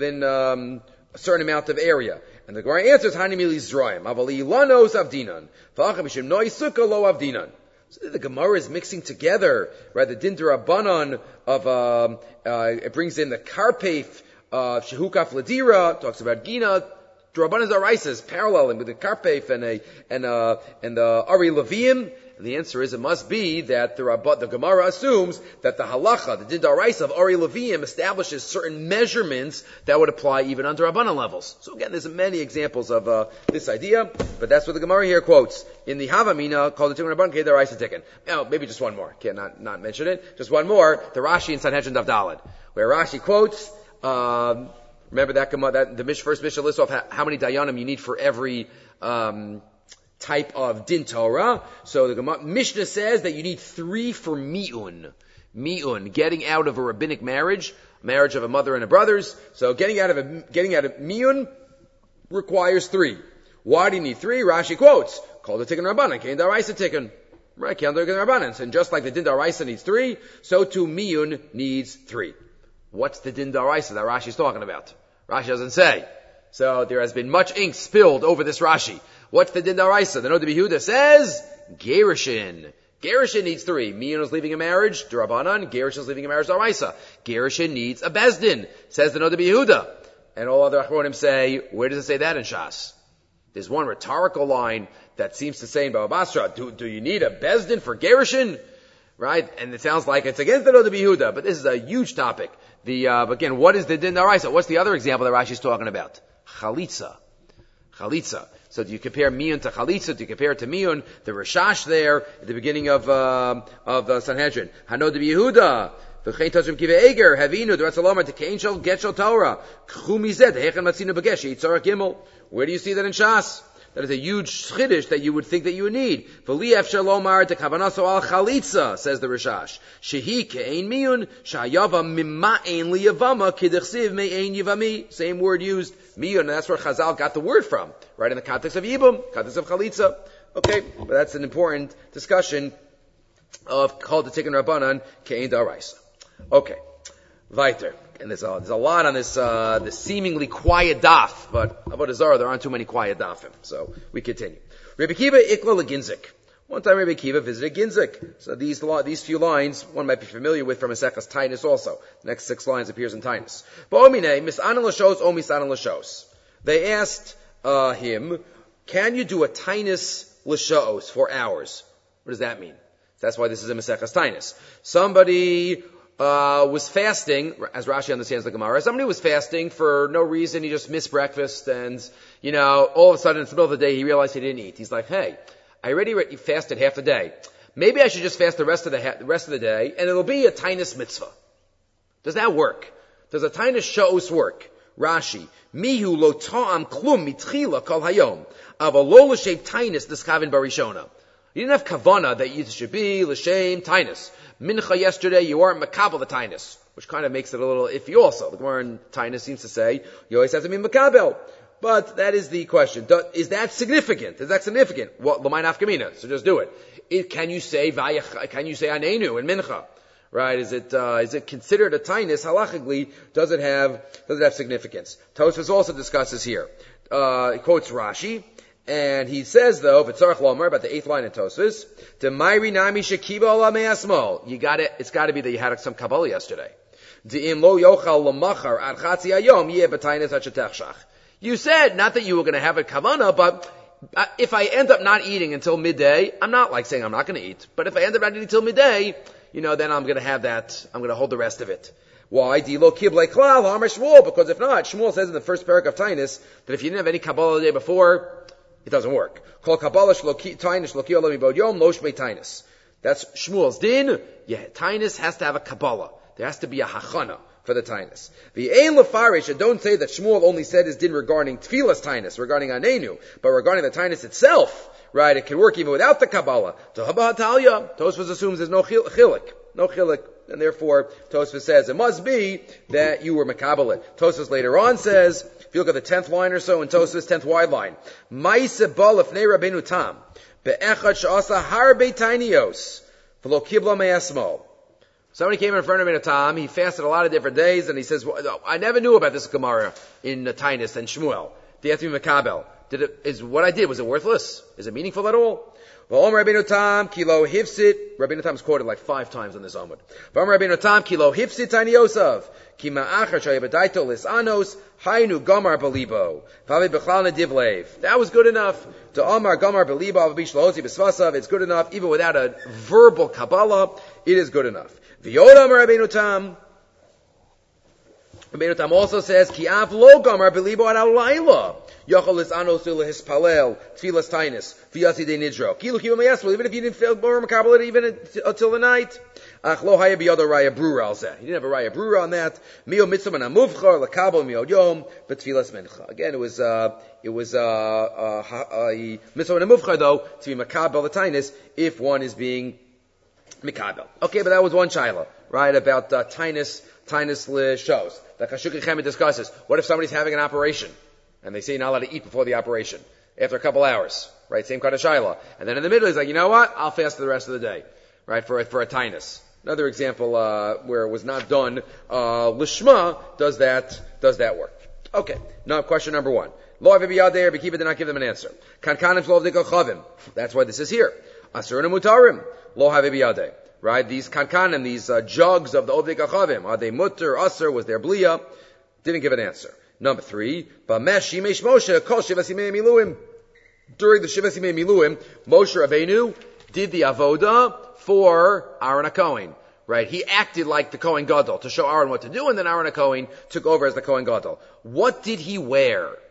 a certain amount of area. And the Gemara answers, Hani Mili Zroim, Avali Lanos Avdinan. V'acham Mishim Noi Sukkah Lo Avdinan. So the Gemara is mixing together, right, the Din D'Rabbanan of, it brings in the Karpef, Shehukaf Ladira, talks about Gina, D'Rabbanan D'Araisas, paralleling with the Karpef and the Ari Leviim. And the answer is, it must be that the Gemara assumes that the halacha, the Din D'Araisa of Ari Leviim, establishes certain measurements that would apply even under Rabbanan levels. So again, there's many examples of this idea, but that's what the Gemara here quotes in the Havamina called the Tikkun Rabbanan Kei D'Araisa Tikkun. Now, maybe just one more. Can't not mention it. Just one more. The Rashi in Sanhedrin Daf Daled, where Rashi quotes. Remember that the first Mishnah lists off how many dayanim you need for every type of din Torah. So the Mishnah says that you need 3 for mi'un. Mi'un, getting out of a rabbinic marriage of a mother and a brother's. So getting out of mi'un requires 3. Why do you need 3? Rashi quotes, call the Tikkun Rabbanan, Kein D'Araisa Tikkun. Right, Kein D'Araisa Rabbanan. And just like the Din D'Araisa needs 3, so too mi'un needs 3. What's the Din D'Araisa that Rashi's talking about? Rashi doesn't say. So there has been much ink spilled over this Rashi. What's the Din D'Araisa? The Noda B'Yehuda says, Gerushin. Gerushin needs 3. Mi'un is leaving a marriage, D'Rabbanan. Gerushin is leaving a marriage, D'Araisa. Gerushin needs a Bezdin, says the Noda B'Yehuda. And all other Achronim say, where does it say that in Shas? There's one rhetorical line that seems to say in Baba Basra, do you need a Bezdin for Gerushin? Right? And it sounds like it's against the Noda B'Yehuda, but this is a huge topic. Again, what is the Din D'Araisa? What's the other example that Rashi's talking about? Chalitza. chalitza. So do you compare miyun to chalitza? Do you compare it to miyun? The Rashash there at the beginning of Sanhedrin. Hanod Yehuda. V'chein tashim kive eger havinu the Ratzalomar to kein shel get shel Torah. K'chumi zed hechem matzinu begesh yitzarach gimel. Where do you see that in Shas? That is a huge chiddush that you would think that you would need. V'li'ef shalomar to kavanaso al chalitza, says the Rashash. Shehi ke'ein miyun, sha'yava mimma'ein liyavama, k'dechsiv me'ein yivami. Same word used, miyun, and that's where Chazal got the word from. Right in the context of yibum, context of chalitza. Okay, but that's an important discussion of called the Tikkun Rabbanan, ke'ein da'araisa. Okay, weiter. And there's a lot on this seemingly quiet daf, but Avodah Zarah, there aren't too many quiet dafim. So we continue. Rabbi Kiva ikla leginzik. One time Rabbi Kiva visited Ginzik. So these few lines one might be familiar with from Maseches Tainus also. The next 6 lines appears in Tainus. Ba'omine misanan l'shos o misanan l'shos. They asked him, can you do a Tainus l'shos for hours? What does that mean? That's why this is a Maseches Tainus. Somebody was fasting, as Rashi understands the Gemara. Somebody was fasting for no reason. He just missed breakfast, and all of a sudden, in the middle of the day, he realized he didn't eat. He's like, "Hey, I already fasted half the day. Maybe I should just fast the rest of the day, and it'll be a Tainus mitzvah." Does that work? Does a Tainus shos work? Rashi, mihu lo ta'am klum mitchila kol hayom, aval lo l'shem Tainus niskavin barishona. You didn't have kavana that you should be l'shem Tainus. Mincha yesterday, you weren't makabel the Tainus, which kind of makes it a little iffy also. The Gemara in Tainus seems to say, you always have to be makabel. But that is the question. Is that significant? Is that significant? Well, l'may nafkamina, so just do it. Can you say anenu in Mincha? Right? Is it considered a Tainus halachically? Does it have significance? Tosfos also discusses here. He quotes Rashi. And he says, though, V'tzarech Lomar, about the 8th line in Tosfos, D'mayri nami shekiba ala me'asmol. It's gotta be that you had some Kabbalah yesterday. D'im lo yochal l'machar ad chatzi hayom yeh b'tainus ha'shetechshach. You said, not that you were gonna have a kavanah, but if I end up not eating until midday, I'm not like saying I'm not gonna eat, but if I end up not eating until midday, then I'm gonna have that, I'm gonna hold the rest of it. Why? D'lo kiblei klal ha'amar Shmuel, because if not, Shmuel says in the first parak of Tainus, that if you didn't have any Kabbalah the day before, it doesn't work. Kol Kabbalah Tainus lo kiyol mibod yom lo shmei Tainus. That's Shmuel's din. Yeah, Tainus has to have a Kabbalah. There has to be a hachana for the Tainus. The ein lefarish, and don't say that Shmuel only said his din regarding Tfilas Tainus, regarding Anenu, but regarding the Tainus itself, right? It can work even without the Kabbalah. Tohaba Hatalia, Tosfos assumes there's no chilik, and therefore Tosfos says it must be that you were makabelit. Tosfos later on says, if you look at the 10th line or so in Tosfos, 10th wide line, Ma'aseh ba lefnei Rabbeinu Tam, be'echad she'asa harbe tainios, v'lo kibla me'asmol. Somebody came in front of Rabbeinu Tam, he fasted a lot of different days, and he says, well, I never knew about this Gemara in Tainus and Shmuel. They have to be makabel. What I did, was it worthless? Is it meaningful at all? V'om Rabbeinu Tam, kilo hifsit. Rabbeinu Tam is quoted like 5 times on this Amud. V'om Rabbeinu Tam, kilo hifsit tainiosav. Ki ma'achar shayabadaito lisanos, hainu gomar belibo. Vavi b'chlal nedivlev. That was good enough. To Omar gomar belibo, avabish lohozi b'svasav. It's good enough. Even without a verbal Kabbalah, it is good enough. V'yodam Rabbeinu Tam. Rabbeinu Tam also says, Ki av lo gomar belibo ad al-laila. Yochel lisanos hispalel, tfilas tainis, v'yasi de nidro. Kilu kivu meyasvel, even if you didn't feel more makabel even until the night. Ach lo haya biyado raya brura al zeh. You didn't have a raya brura on that. Mio mitzvah man amuvchar, lakabel mio yom, but tfilas mincha. Again, it was mitzvah man amuvchar though, to be makabel the tainis, if one is being mikabel. Okay, but that was one shaila, right, about tainis shows. That Chashukei Chemed discusses. What if somebody's having an operation? And they say you're not allowed to eat before the operation. After a couple hours. Right? Same kind of shaila. And then in the middle he's like, you know what? I'll fast the rest of the day. Right? For a tainus. Another example, where it was not done, Lishma does that work. Okay. Now question number 1. Lo avibiyadeh, Bekiva did not give them an answer. Kankanim lo avdikal chavim. That's why this is here. Asur mutarim. Lo avibiyadeh. Right? These kankanim, these jugs of the ovdikal chavim. Are they mutter, asur, was there bliya? Didn't give an answer. Number 3, Bamesh Yimesh Moshe Kol Shivas Yimei Miluim. During the Shivas Yimei Miluim, Moshe Rabbeinu did the avoda for Aaron HaKohen. Right? He acted like the Kohen Gadol to show Aaron what to do, and then Aaron HaKohen took over as the Kohen Gadol. What did he wear?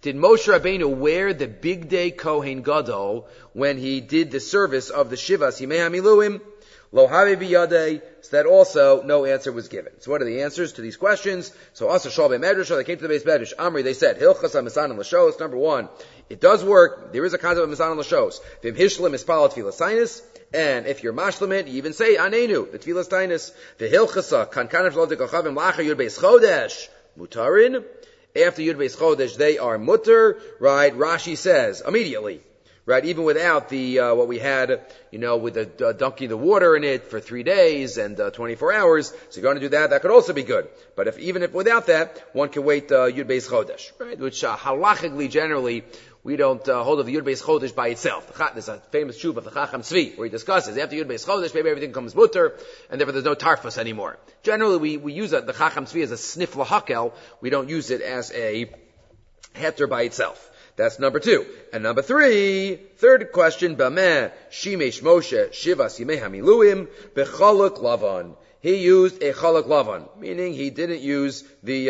Did Moshe Rabbeinu wear the big day Kohen Gadol when he did the service of the Shivas Yimei HaMiluim? Lo Havi Biyadei. So that also no answer was given. So what are the answers to these questions? So Asa Shalbe Medrash, they came to the base Medrash. Amri, they said, Hilchas HaMisan L'Shos. Number one, it does work. There is a concept of Misan L'Shos. Vim Hishlim Ispala Tfilas Tainis. And if you're mashlim you even say Anenu, the Tfilas Tainis. V'Hilchasa Kankanah V'Lo Dekochavim Lacha Yud Beis Chodesh. Mutarin. After Yud Beis Chodesh, they are mutter, right? Rashi says, immediately, right? Even without the, what we had, with the dunking the water in it for 3 days and 24 hours. So you're going to do that, that could also be good. But even if without that, one can wait Yud Beis Chodesh, right? Which, halachically, generally, we don't hold of the Yud Beis Chodesh by itself. There's a famous shuv of the Chacham Tzvi, where he discusses, after Yud Beis Chodesh, maybe everything becomes mutter, and therefore there's no tarfus anymore. Generally, we use the Chacham Tzvi as a snif lahakel. We don't use it as a heter by itself. That's number two. And number three, third question, Bameh Shimesh Moshe Shivas Yimei HaMiluim Bechaluk Lavan. He used a chaluk lavan, meaning he didn't use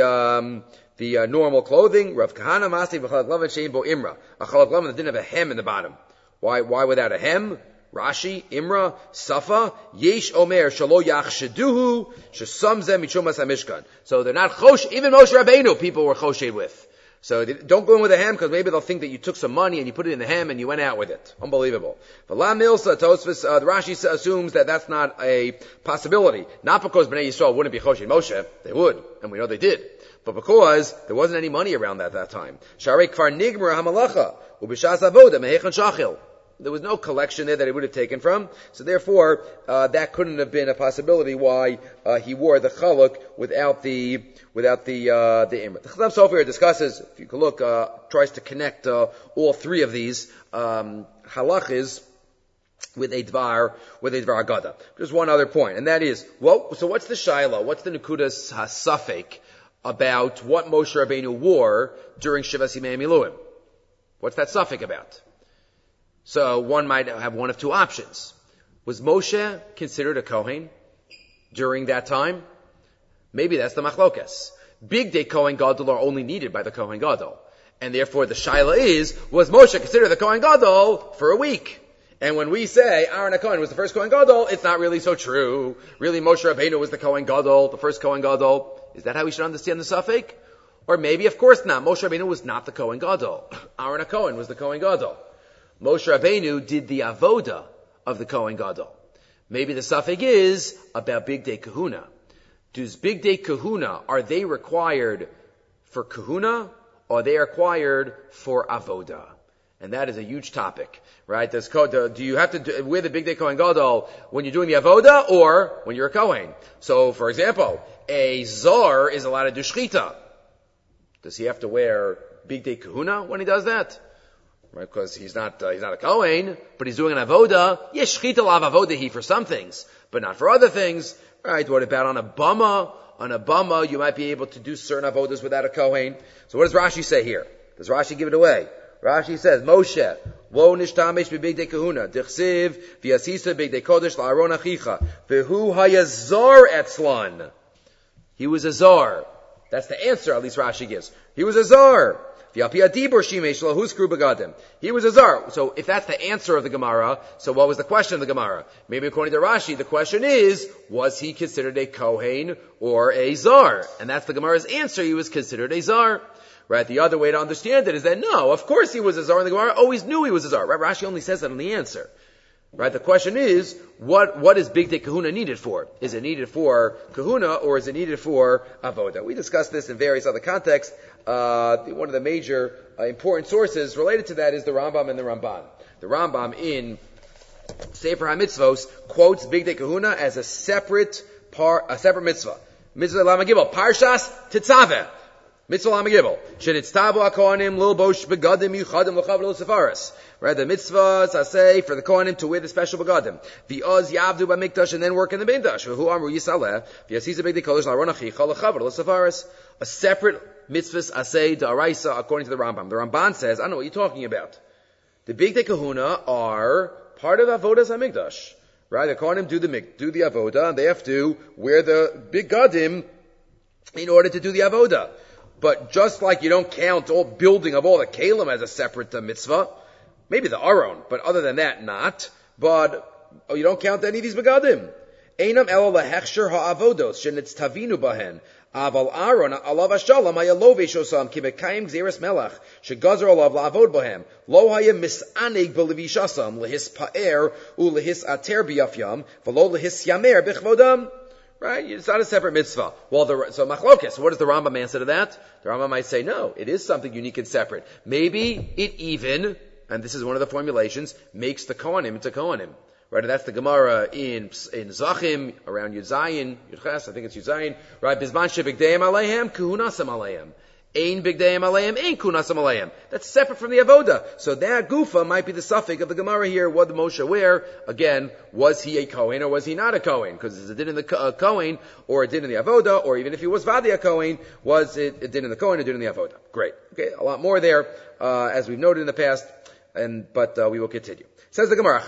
the normal clothing. Rav Kahana Masi v'chaluk lavan shein bo imra. A chaluk lavan that didn't have a hem in the bottom. Why without a hem? Rashi, Imra, Safa, Yesh Omer, Shalo Yachsheduhu, Shesamzem Michumas HaMishkan. So they're not chosh, even Moshe Rabbeinu people were choshed with. So don't go in with a hem, because maybe they'll think that you took some money and you put it in the hem and you went out with it. Unbelievable. V'la Milsa, Tosfos, the Rashi assumes that that's not a possibility. Not because Bnei Yisrael wouldn't be choshed Moshe, they would, and we know they did. But because there wasn't any money around at that time. Sharei Kfar Nigmar HaMalacha, Ubishas Avoda, Mehechan Shachil. There was no collection there that he would have taken from, so therefore that couldn't have been a possibility why he wore the chaluk without the imra. The Chazam Sofer discusses, if you can look, tries to connect all three of these halachas with a dvar agada. There's one other point, and that is, so what's the shaila? What's the nekudas hasafek about what Moshe Rabbeinu wore during Shivas Yimei HaMiluim? What's that suffix about? So one might have one of two options. Was Moshe considered a Kohen during that time? Maybe that's the machlokas. Big day Kohen Gadol are only needed by the Kohen Gadol. And therefore the shaila is, was Moshe considered the Kohen Gadol for a week? And when we say Aaron HaKohen was the first Kohen Gadol, it's not really so true. Really Moshe Rabbeinu was the Kohen Gadol, the first Kohen Gadol. Is that how we should understand the suffix? Or maybe, of course not. Moshe Rabbeinu was not the Kohen Gadol. Aaron HaKohen was the Kohen Gadol. Moshe Rabbeinu did the avoda of the Kohen Gadol. Maybe the suffix is about Big Day Kahuna. Does Big Day Kahuna, are they required for Kahuna, or are they required for avoda? And that is a huge topic, right? Do you have to wear the Big Day Kohen Gadol when you're doing the avoda, or when you're a Kohen? So, for example, a Zar is allowed to do shchita. Does he have to wear Big Day Kahuna when he does that? Right, because he's not a Kohen, but he's doing an avoda. Yes, shchita lav avodahi for some things, but not for other things. Right? What about on a bama? On a bama, you might be able to do certain avodas without a Kohen. So what does Rashi say here? Does Rashi give it away? Rashi says, Moshe, lo nishtamish b'big day kahuna, dichsiv, v'yasisa big day kodesh la'aron achicha, v'hu hayazar etzlan. He was a zar. That's the answer, at least Rashi gives. He was a zar. He was a zar. So if that's the answer of the Gemara, so what was the question of the Gemara? Maybe according to Rashi, the question is, was he considered a Kohen or a zar? And that's the Gemara's answer, he was considered a zar. Right? The other way to understand it is that no, of course he was a zar, and the Gemara always knew he was a zar. Right? Rashi only says that in the answer. Right? The question is, what is Big Day Kahuna needed for? Is it needed for Kahuna, or is it needed for Avoda? We discussed this in various other contexts. One of the major important sources related to that is the Rambam and the Ramban. The Rambam in Sefer HaMitzvos quotes Big Day Kahuna as a separate mitzvah. Mitzvah Lama Gimel, Parshas Tetzaveh. Mitzvah Lama Gimel. Shenitztabu HaKohanim Lilbosh Begadim Yuchadim L'chav L'Sefaris. Right, the mitzvahs I say for the Kohanim to wear the special begadim. V'oz Yavdu B'Mikdash, and then work in the Mikdash. V'hu Amru Yisaleh. V'yasisa Big Day Kodesh L'Aron Achicha L'chav L'Sefaris. A separate mitzvahs asay da'araisa according to the Rambam. The Ramban says, I don't know what you're talking about. The Big Day Kahuna are part of Avodas HaMikdash. Right? The Kohanim do the Avoda, and they have to wear the big gadim in order to do the Avoda. But just like you don't count all building of all the kalim as a separate mitzvah, maybe the aron, but other than that, not. But you don't count any of these begadim. Einam ela lehechsher ha'avodos shenitztavinu bahen. Aval aron alav hashalom hayalov eshosam kibekayim gzeres melach shegazer alav la'avod bahem lo haya misanig b'levishasam lehis pa'er ulehis ater biyafyam v'lo lehis yamer b'chvodam. Right? It's not a separate mitzvah. So machlokes, what does the Rambam answer to that? The Rambam might say, no, it is something unique and separate. Maybe it even, and this is one of the formulations, makes the Kohanim into Kohanim. Right? And that's the Gemara in Zachim, around Yud Zayin, Yud Ches, I think it's Yud Zayin. Right? Bizman shebigdeim alehem, kuhunasam alehem. Ein bigdeim alehem, ein kuhunasam alehem. That's separate from the Avoda. So that Gufa might be the suffix of the Gemara here. What did Moshe wear? Again, was he a Kohen or was he not a Kohen? Because it's a din in the Kohen, or a din in the Avoda, or even if he was Vadi a Kohen, was it a din in the Kohen or a din in the Avoda? Great. Okay, a lot more there, as we've noted in the past, but we will continue. Says the Gemara,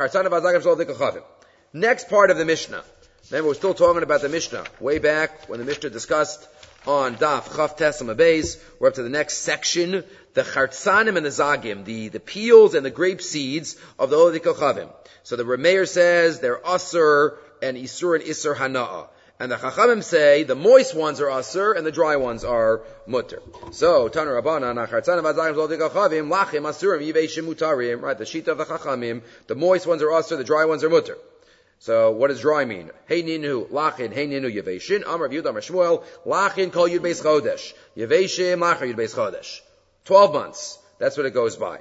next part of the Mishnah. Remember, we're still talking about the Mishnah. Way back when the Mishnah discussed on Daf Chaf Tesam Abeis, we're up to the next section, the Chartzanim and the Zagim, the peels and the grape seeds of the Olei Kochavim. So the Rameir says they're Asur and Isur and Isur Hana'a. And the Chachamim say the moist ones are Asur and the dry ones are Mutter. So, Tana Rabbanan, Chartzanim and Zagim Olei Kochavim, Lachim Asurim Yiveshim Mutarim, right, the Shita of the Chachamim, the moist ones are Asur, the dry ones are Mutter. So, what does dry mean? Hey ninu, lachin, hey ninu, yeveshin, amar Yud, amar Shmuel, lachin kol Yud Beis Chodesh, yeveshim, lachar Yud Beis Chodesh. 12 months. That's what it goes by.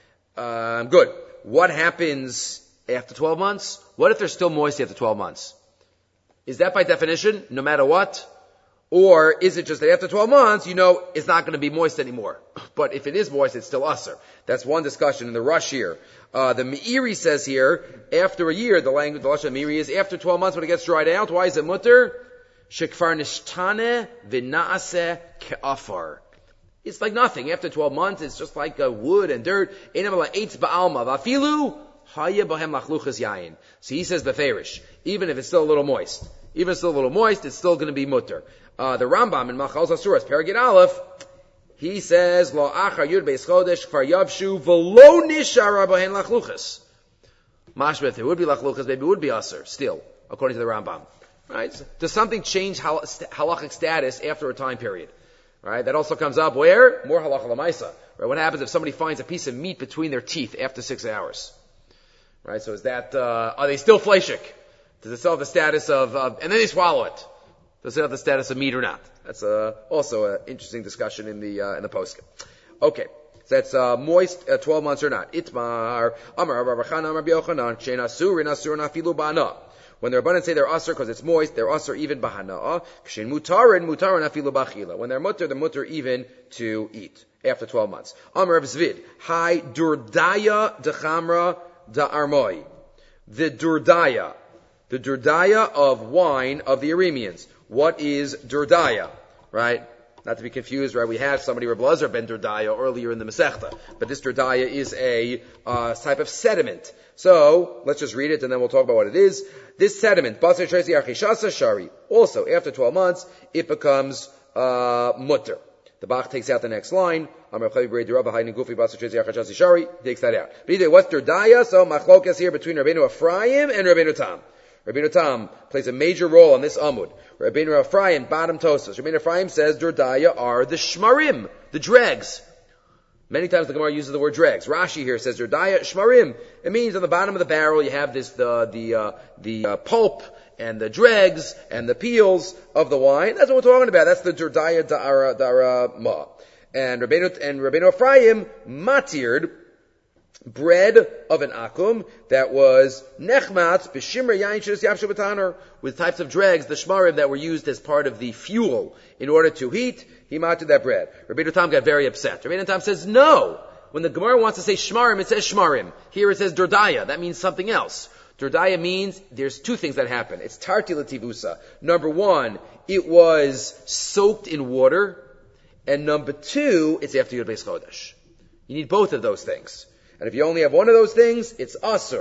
Good. What happens after 12 months? What if they're still moist after 12 months? Is that by definition, no matter what? Or is it just that after 12 months, it's not going to be moist anymore? But if it is moist, it's still usher. That's one discussion in the Rush here. The Meiri says here, after a year, the language, the Lashon Meiri is after 12 months when it gets dried out. Why is it mutter? Shekfar nishtane v'naaseh ke'afar. It's like nothing. After 12 months, it's just like wood and dirt. Einam la'etz ba'alma v'afilu haya b'hem lachluchas yayin. So he says beferish, even if it's still a little moist. Even if it's still a little moist, it's still going to be mutter. The Rambam in Machal Zasuras, Paragid Aleph, he says, Lo achar Yud Beis Chodesh kfar yavshu v'lo nishara b'hen lachluchas. Mashbeth, it would be lachluchas, maybe it would be aser, still, according to the Rambam. Right? Does something change halachic status after a time period? Right? That also comes up where? More halacha l'maisa. Right? What happens if somebody finds a piece of meat between their teeth after 6 hours? Right? So is that, are they still fleshik? Does it still have the status of, and then they swallow it? Does it have the status of meat or not? That's also an interesting discussion in the poskim. Okay, so that's moist 12 months or not. Itmar Amar Rav Chana Amar B'Yochanan Shein Asur in Asur Nafilu Ba'ana. When the Rabbanan say they're Asur because it's moist, they're Asur even B'Hana. Kshein Mutarin Nafilu B'Achila. When they're mutter even to eat after 12 months. Amar Rav Zvid Hai Durdaya Dechamra Da'armoi. The Durdaya of wine of the Arameans. What is Durdaya? Right? Not to be confused, right? We had somebody, Reb Lazar ben Durdaya, earlier in the Masechta. But this Durdaya is a type of sediment. So, let's just read it and then we'll talk about what it is. This sediment, Basar Tresi Archishasa Shari, also, after 12 months, it becomes mutter. The Bach takes out the next line. Takes that out. But either, what's Durdaya? So, machlokas here between Rabbeinu Ephraim and Rabbeinu Tam. Rabbeinu Tam plays a major role on this Amud. Rabbeinu Ephraim, bottom Tosas. Rabbeinu Ephraim says Durdaya are the shmarim, the dregs. Many times the Gemara uses the word dregs. Rashi here says Durdaya shmarim. It means on the bottom of the barrel you have this the pulp and the dregs and the peels of the wine. That's what we're talking about. That's the Durdaya da'ara ma. And Rabbeinu Ephraim matired bread of an akum that was nechmat b'shimra yain shus yavshu b'taner, with types of dregs, the shmarim that were used as part of the fuel in order to heat. He mated that bread. Rabbeinu Tam got very upset. Rabbeinu Tam says no. When the Gemara wants to say shmarim, it says shmarim. Here it says durdaya. That means something else. Durdaya means there's two things that happen. It's tarti lativusa. Number one, it was soaked in water, and number two, it's after Yud Beis Chodesh. You need both of those things. And if you only have one of those things, it's asur.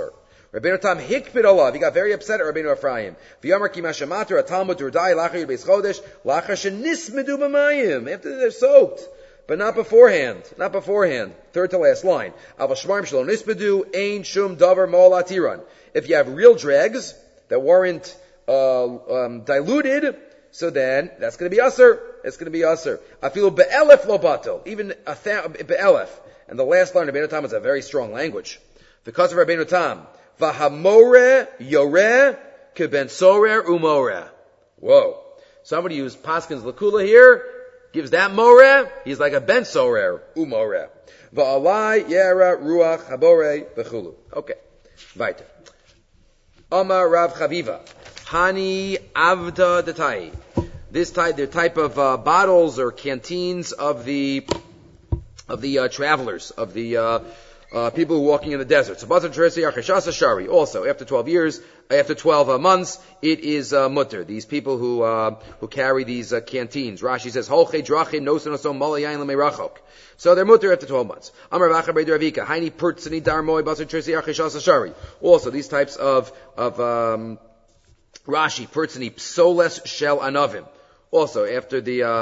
Rabbeinu Tam hikpid olav. He got very upset at Rabbeinu Ephraim. V'yamar ki mashamater atalmud urdai lachar yud beis chodesh lachar shenismedu b'mayim. After they're soaked. But not beforehand. Not beforehand. Third to last line. Aval shmarim shelo nismedu ein shum davar mol atiran. If you have real dregs that weren't diluted, so then that's going to be usher. It's going to be usher. Afilu be'elef lo batel. Even be'elef. And the last line of Rabbeinu Tam is a very strong language. Because of Rabbeinu Tam, v'hamore yoreh keben sorer umoreh. Whoa. Somebody who's Paskin's Lakula here gives that moreh, he's like a ben sorer umoreh. Va'alai yera ruach habore b'chulu. Okay. Weiter. Amar Rav Chaviva. Hani avda detai. This type, the type of bottles or canteens of the travelers, of the people walking in the desert. So, also, after 12 years, after 12 months, it is mutter. These people who carry these canteens. Rashi says, Holche drachim nosen osom malayayin lemeirachok. So they're mutter after 12 months. Amar vacha b'eder avika haini purtzani darmoi basar tresi achashasa shari. Also, these types of Rashi purtzani psoles shel anavim. Also, after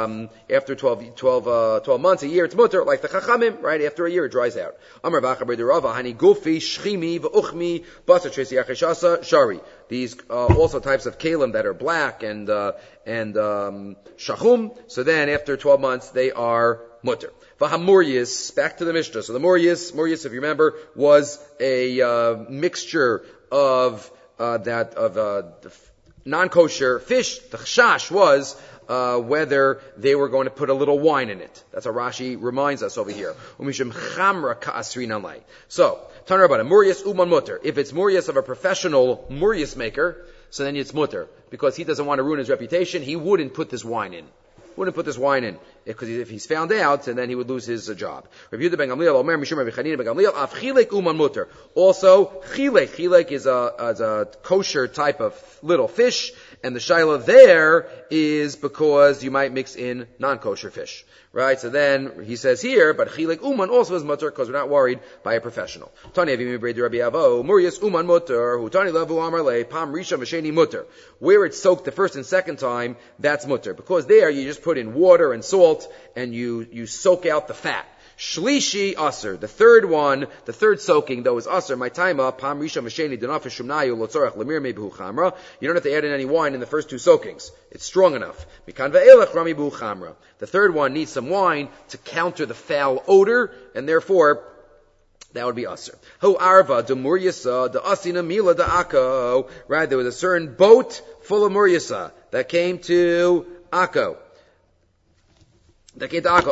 12 months, a year, it's mutter, like the chachamim, right? After a year, it dries out. Amar v'acha b'eder rava hani gufi shchimi v'uchmi basar tresi achashasa shari. These also types of kalim that are black and shachum. So then, after 12 months, they are mutter. V'hamuryis, back to the Mishnah. So the muryis, if you remember, was a mixture of non-kosher fish. The chashash was whether they were going to put a little wine in it. That's how Rashi reminds us over here. So, Tanur about it. Muryis uman mutter. If it's muryis of a professional muryis maker, so then it's mutter. Because he doesn't want to ruin his reputation, he wouldn't put this wine in. Because if he's found out, and then he would lose his job. Also, chilek is a kosher type of little fish, and the shaila there is because you might mix in non-kosher fish. Right? So then, he says here, but chilek uman also is mutter, because we're not worried by a professional. Where it's soaked the first and second time, that's mutter. Because there, you just put in water and salt, and you soak out the fat. Shlishi aser. The third soaking, though, is aser. My time up. Pam risha masheni denafa shumnayu lotzorach lemir mebehu chamra. You don't have to add in any wine in the first two soakings. It's strong enough. Mikan ve'elech rami behu chamra. The third one needs some wine to counter the foul odor, and therefore, that would be aser. Ho arva de muryasa de asina mila de akko. Right, there was a certain boat full of muryasa that came to Akko. Rabbi Abba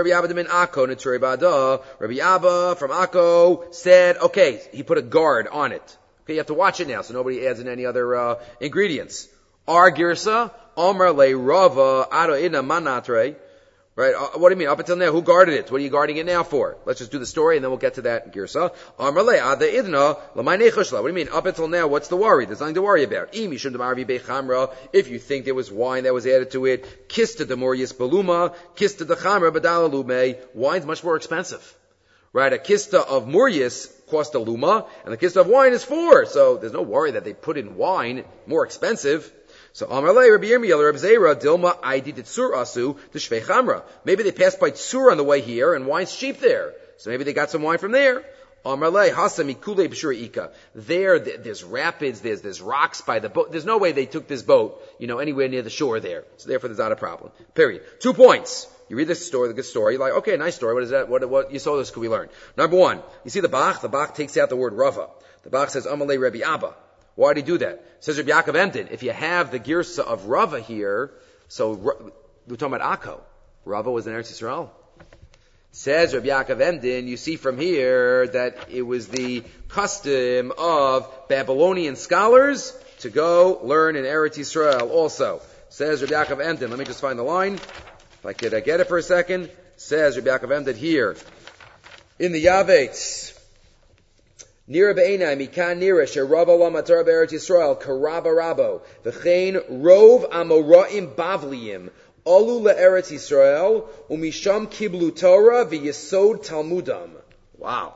from Akko said, okay, he put a guard on it. Okay, you have to watch it now, so nobody adds in any other ingredients. Ar girsa, Omer le Rava, Ado ina manatre. Right, what do you mean? Up until now, who guarded it? What are you guarding it now for? Let's just do the story and then we'll get to that girsa. Omer le Ada idna, l'mayne chushla. What do you mean? Up until now, what's the worry? There's nothing to worry about. If you think there was wine that was added to it, kista de morius baluma, kista de chamra badalalume. Wine's much more expensive. Right, a kista of morius cost a luma, and the kista of wine is 4. So there's no worry that they put in wine more expensive. So Amarle Rabbi Yirmiyah Rabbi Zera Dilma Aidi Tsur Asu the Shvei Chamra. Maybe they passed by Tsur on the way here, and wine's cheap there. So maybe they got some wine from there. Amarle Hasam Ikule B'Shura Ika. There's rapids, there's rocks by the boat. There's no way they took this boat, anywhere near the shore there. So therefore, there's not a problem. Period. 2 points. You read this story, the good story. You're like, okay, nice story. What is that? What you saw this? Could we learn? Number 1, you see the Bach. The Bach takes out the word Rava. The Bach says Amarle Rabbi Abba. Why did he do that? Says Rabbi Yaakov Emden, if you have the girsa of Rava here, so we're talking about Akko. Rava was in Eretz Yisrael. Says Rabbi Yaakov Emden, you see from here that it was the custom of Babylonian scholars to go learn in Eretz Yisrael also. Says Rabbi Yaakov Emden, let me just find the line. If I could get it for a second. Says Rabbi Yaakov Emden here, in the Yavetz, Nira be'enai mikan nira sherava lamatar be'eretz Yisrael karaba rabo v'chein rov amoraim bavliim alu le'eretz Yisrael umisham kiblu Torah v'yesod talmudam. Wow.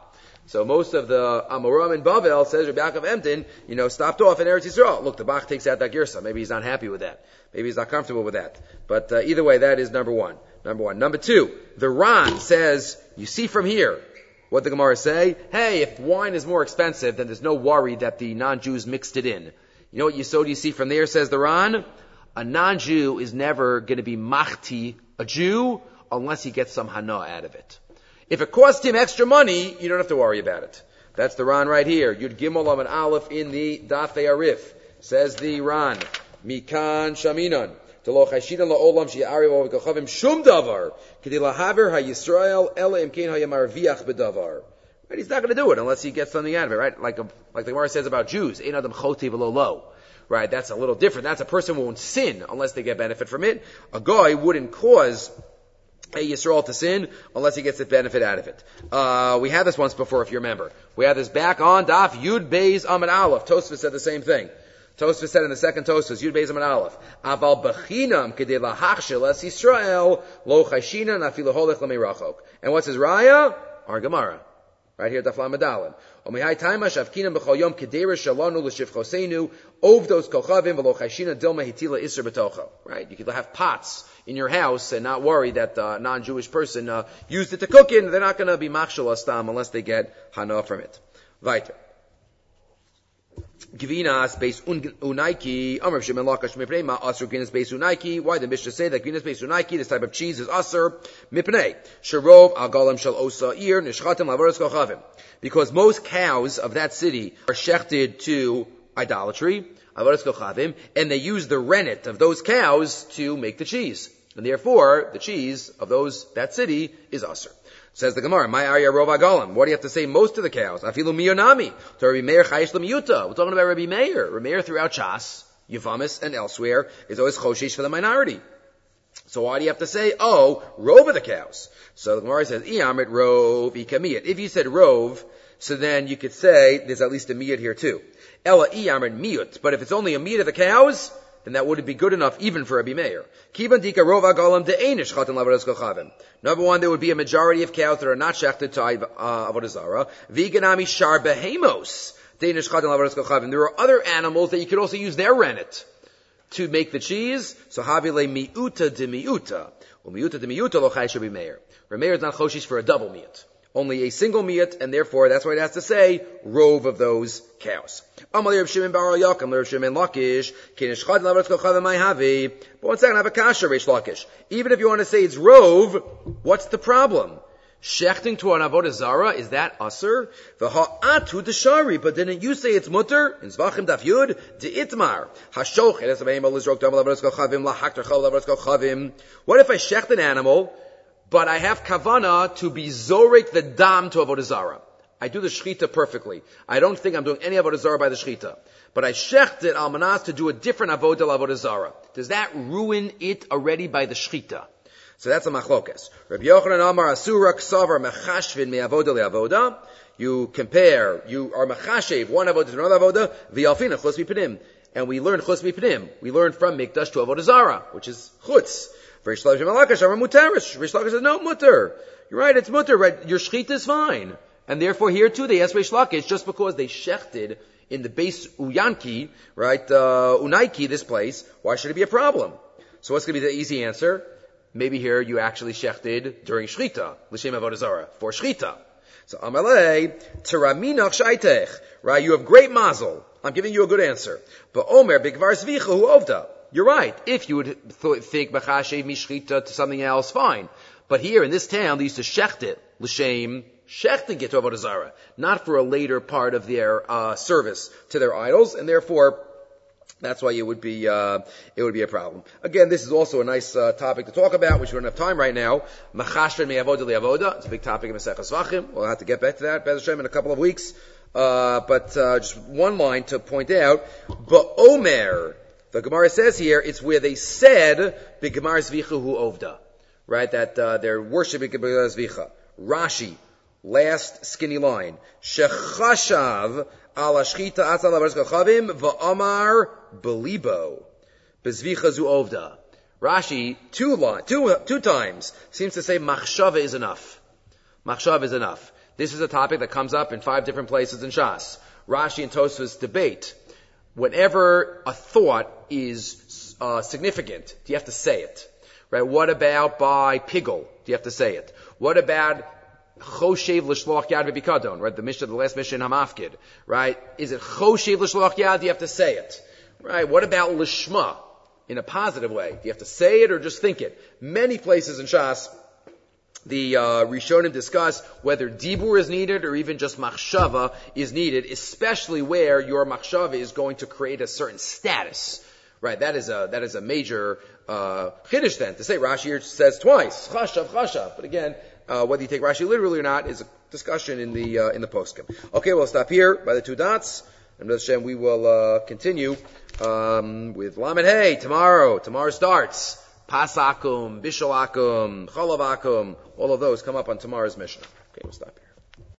So most of the Amoram in Bavel says Rabbi Yaakov Emden, stopped off in Eretz Yisrael. Look, the Bach takes out that Girsa. Maybe he's not happy with that. Maybe he's not comfortable with that. But either way, that is number one. Number two, the Ran says, you see from here, what the Gemara say? Hey, if wine is more expensive, then there's no worry that the non-Jews mixed it in. You know what you see from there, says the Ran? A non-Jew is never going to be machti, a Jew, unless he gets some hana out of it. If it costs him extra money, you don't have to worry about it. That's the Ran right here. Yud Gimel Amud Aleph in the Dafei Arif. Says the Ran, Mikan Shaminan. Telo chashidan la'olam she'ariv v'kachavim shum davar k'dei lahaver ha'Yisrael ela imkein ha'yamarviach b'davar. Right? He's not going to do it unless he gets something out of it, right? Like the Gemara says about Jews, ein adam choti v'lo lo. Right? That's a little different. That's a person who won't sin unless they get benefit from it. A guy wouldn't cause a Yisrael to sin unless he gets the benefit out of it. We had this once before, if you remember. We had this back on Daf Yud Beis Amud Aleph. Tosfos said the same thing. Tosfos said in the second Tosfos, Yud Beis Amud Aleph, Aval b'chinam kedei lahachshel es Yisrael lo chashinan afilu holech l'meirachok. And what's his raya? Our Gemara. Right here, Daf Lamed Aleph. Omihai taima shavkinam b'chol yom kedei reshalanu l'shivchosenu ovdos kochavim v'lo chashinan dilma hitila iser b'tocho. Right? You could have pots in your house and not worry that a non-Jewish person used it to cook in. They're not going to be machshel astam unless they get hana from it. Weiter. Gvinas beis unaiki. Amr Shimon Lakash mipnei ma asur gvinas beis unaiki. Why did Mishnah say that gvinas beis unaiki, this type of cheese, is asur mipnei sharov al galam shel osa ir nishchatim lavoros kochavim? Because most cows of that city are shechted to idolatry, avodas kochavim, and they use the rennet of those cows to make the cheese, and therefore the cheese of that city is asur. Says the Gemara, my arya rov agalim. What do you have to say? Most of the cows. Afilu miyonami. To Rabbi Meir chayish l'miyuta. We're talking about Rabbi Meir. Rabbi Meir throughout Shas, Yevamis, and elsewhere is always choshesh for the minority. So why do you have to say, rov of the cows? So the Gemara says, iyamrit rov ikamiyat. If you said rov, so then you could say there's at least a miyat here too. Ella iyamrit miyut. But if it's only a miyat of the cows, then that wouldn't be good enough even for Rabbi Meir. Number one, there would be a majority of cows that are not shechted to avodah zarah. Viganami shar behemos. There are other animals that you could also use their rennet to make the cheese. So havile miuta de miuta. Miuta de miuta lo chayish Rabbi Meir. Rabbi Meir is not choshish for a double miyut. Only a single miyat, and therefore that's why it has to say rov of those cows. But one second, I have a kasha, Reish Lakish. Even if you want to say it's rov, what's the problem? Shechting to an avodah zara, is that asur? V'ha'atu deshari, but didn't you say it's mutter? In Zvachim Daf Yud, de'itmar. Hashochet es v'heimel lizrok dam l'avodas kochavim, lahakter chol l'avodas kochavim. What if I shecht an animal, but I have kavana to be zorek the dam to avodah zara? I do the shechita perfectly. I don't think I'm doing any avodah zara by the shechita. But I shecht it al manas to do a different avodah zara. Does that ruin it already by the shechita? So that's a machlokes. Rabbi Yochanan Amar Asura Ksavar Mechashvin Me Avoda LeAvoda. You compare, you are mechashev one avodah to another avodah. V'yalfina chutz mipanim, and we learn chutz mipanim. We learn from mikdash to avodah zara, which is chutz. Rish Lakish Malakash Amar Mutarish. Rish Lakish says no mutter. You're right, it's mutter. Right? Your shechita is fine, and therefore here too they ask Rish Lakish just because they shechted in the base uyanki, right? Unaiki, this place. Why should it be a problem? So what's going to be the easy answer? Maybe here you actually shechted during shchita, l'shem avodah zara, for shchita. So amalei teraminach shaitech, right? You have great mazel. I'm giving you a good answer. But omer bigvar zvicha hu ovda. You're right. If you would think b'chashev mishchita to something else, fine. But here in this town, they used to shecht it l'shem shechting it to avodah zara, not for a later part of their service to their idols, and therefore that's why it would be a problem. Again, this is also a nice topic to talk about, which we don't have time right now. Machashven me'avoda li'avoda. It's a big topic in Maseches Zvachim. We'll have to get back to that, Be'ez Hashem, in a couple of weeks. But just one line to point out. Ba'omer, the Gemara says here, it's where they said B'gemar Zvicha hu ovda, right? That they're worshiping B'gemar Zvicha. Rashi, last skinny line. Shechashav ala shchita atzal avodas kochavim va'amar belibo bezvicha zu ovda. Rashi two times seems to say machshava is enough. Machshava is enough. This is a topic that comes up in 5 different places in Shas. Rashi and Tosfos debate. Whenever a thought is significant, do you have to say it? Right? What about by pigul? Do you have to say it? What about choshev l'shloach yad v'bikadon? Right? The last mission in Hamafkid. Right? Is it choshev l'shloach yad? Do you have to say it? Right? What about lishma? In a positive way. Do you have to say it or just think it? Many places in Shas, the Rishonim discuss whether dibur is needed or even just machshava is needed, especially where your machshava is going to create a certain status. Right, that is a major chiddush then. To say Rashi here says twice, chashav. But again, whether you take Rashi literally or not is a discussion in the poskim. Okay, we'll stop here by the 2 dots. And Hashem, we will continue with Lamed Hey tomorrow. Tomorrow starts Pasakum, Bishalakum, Cholavakum. All of those come up on tomorrow's Mishnah. Okay, we'll stop here.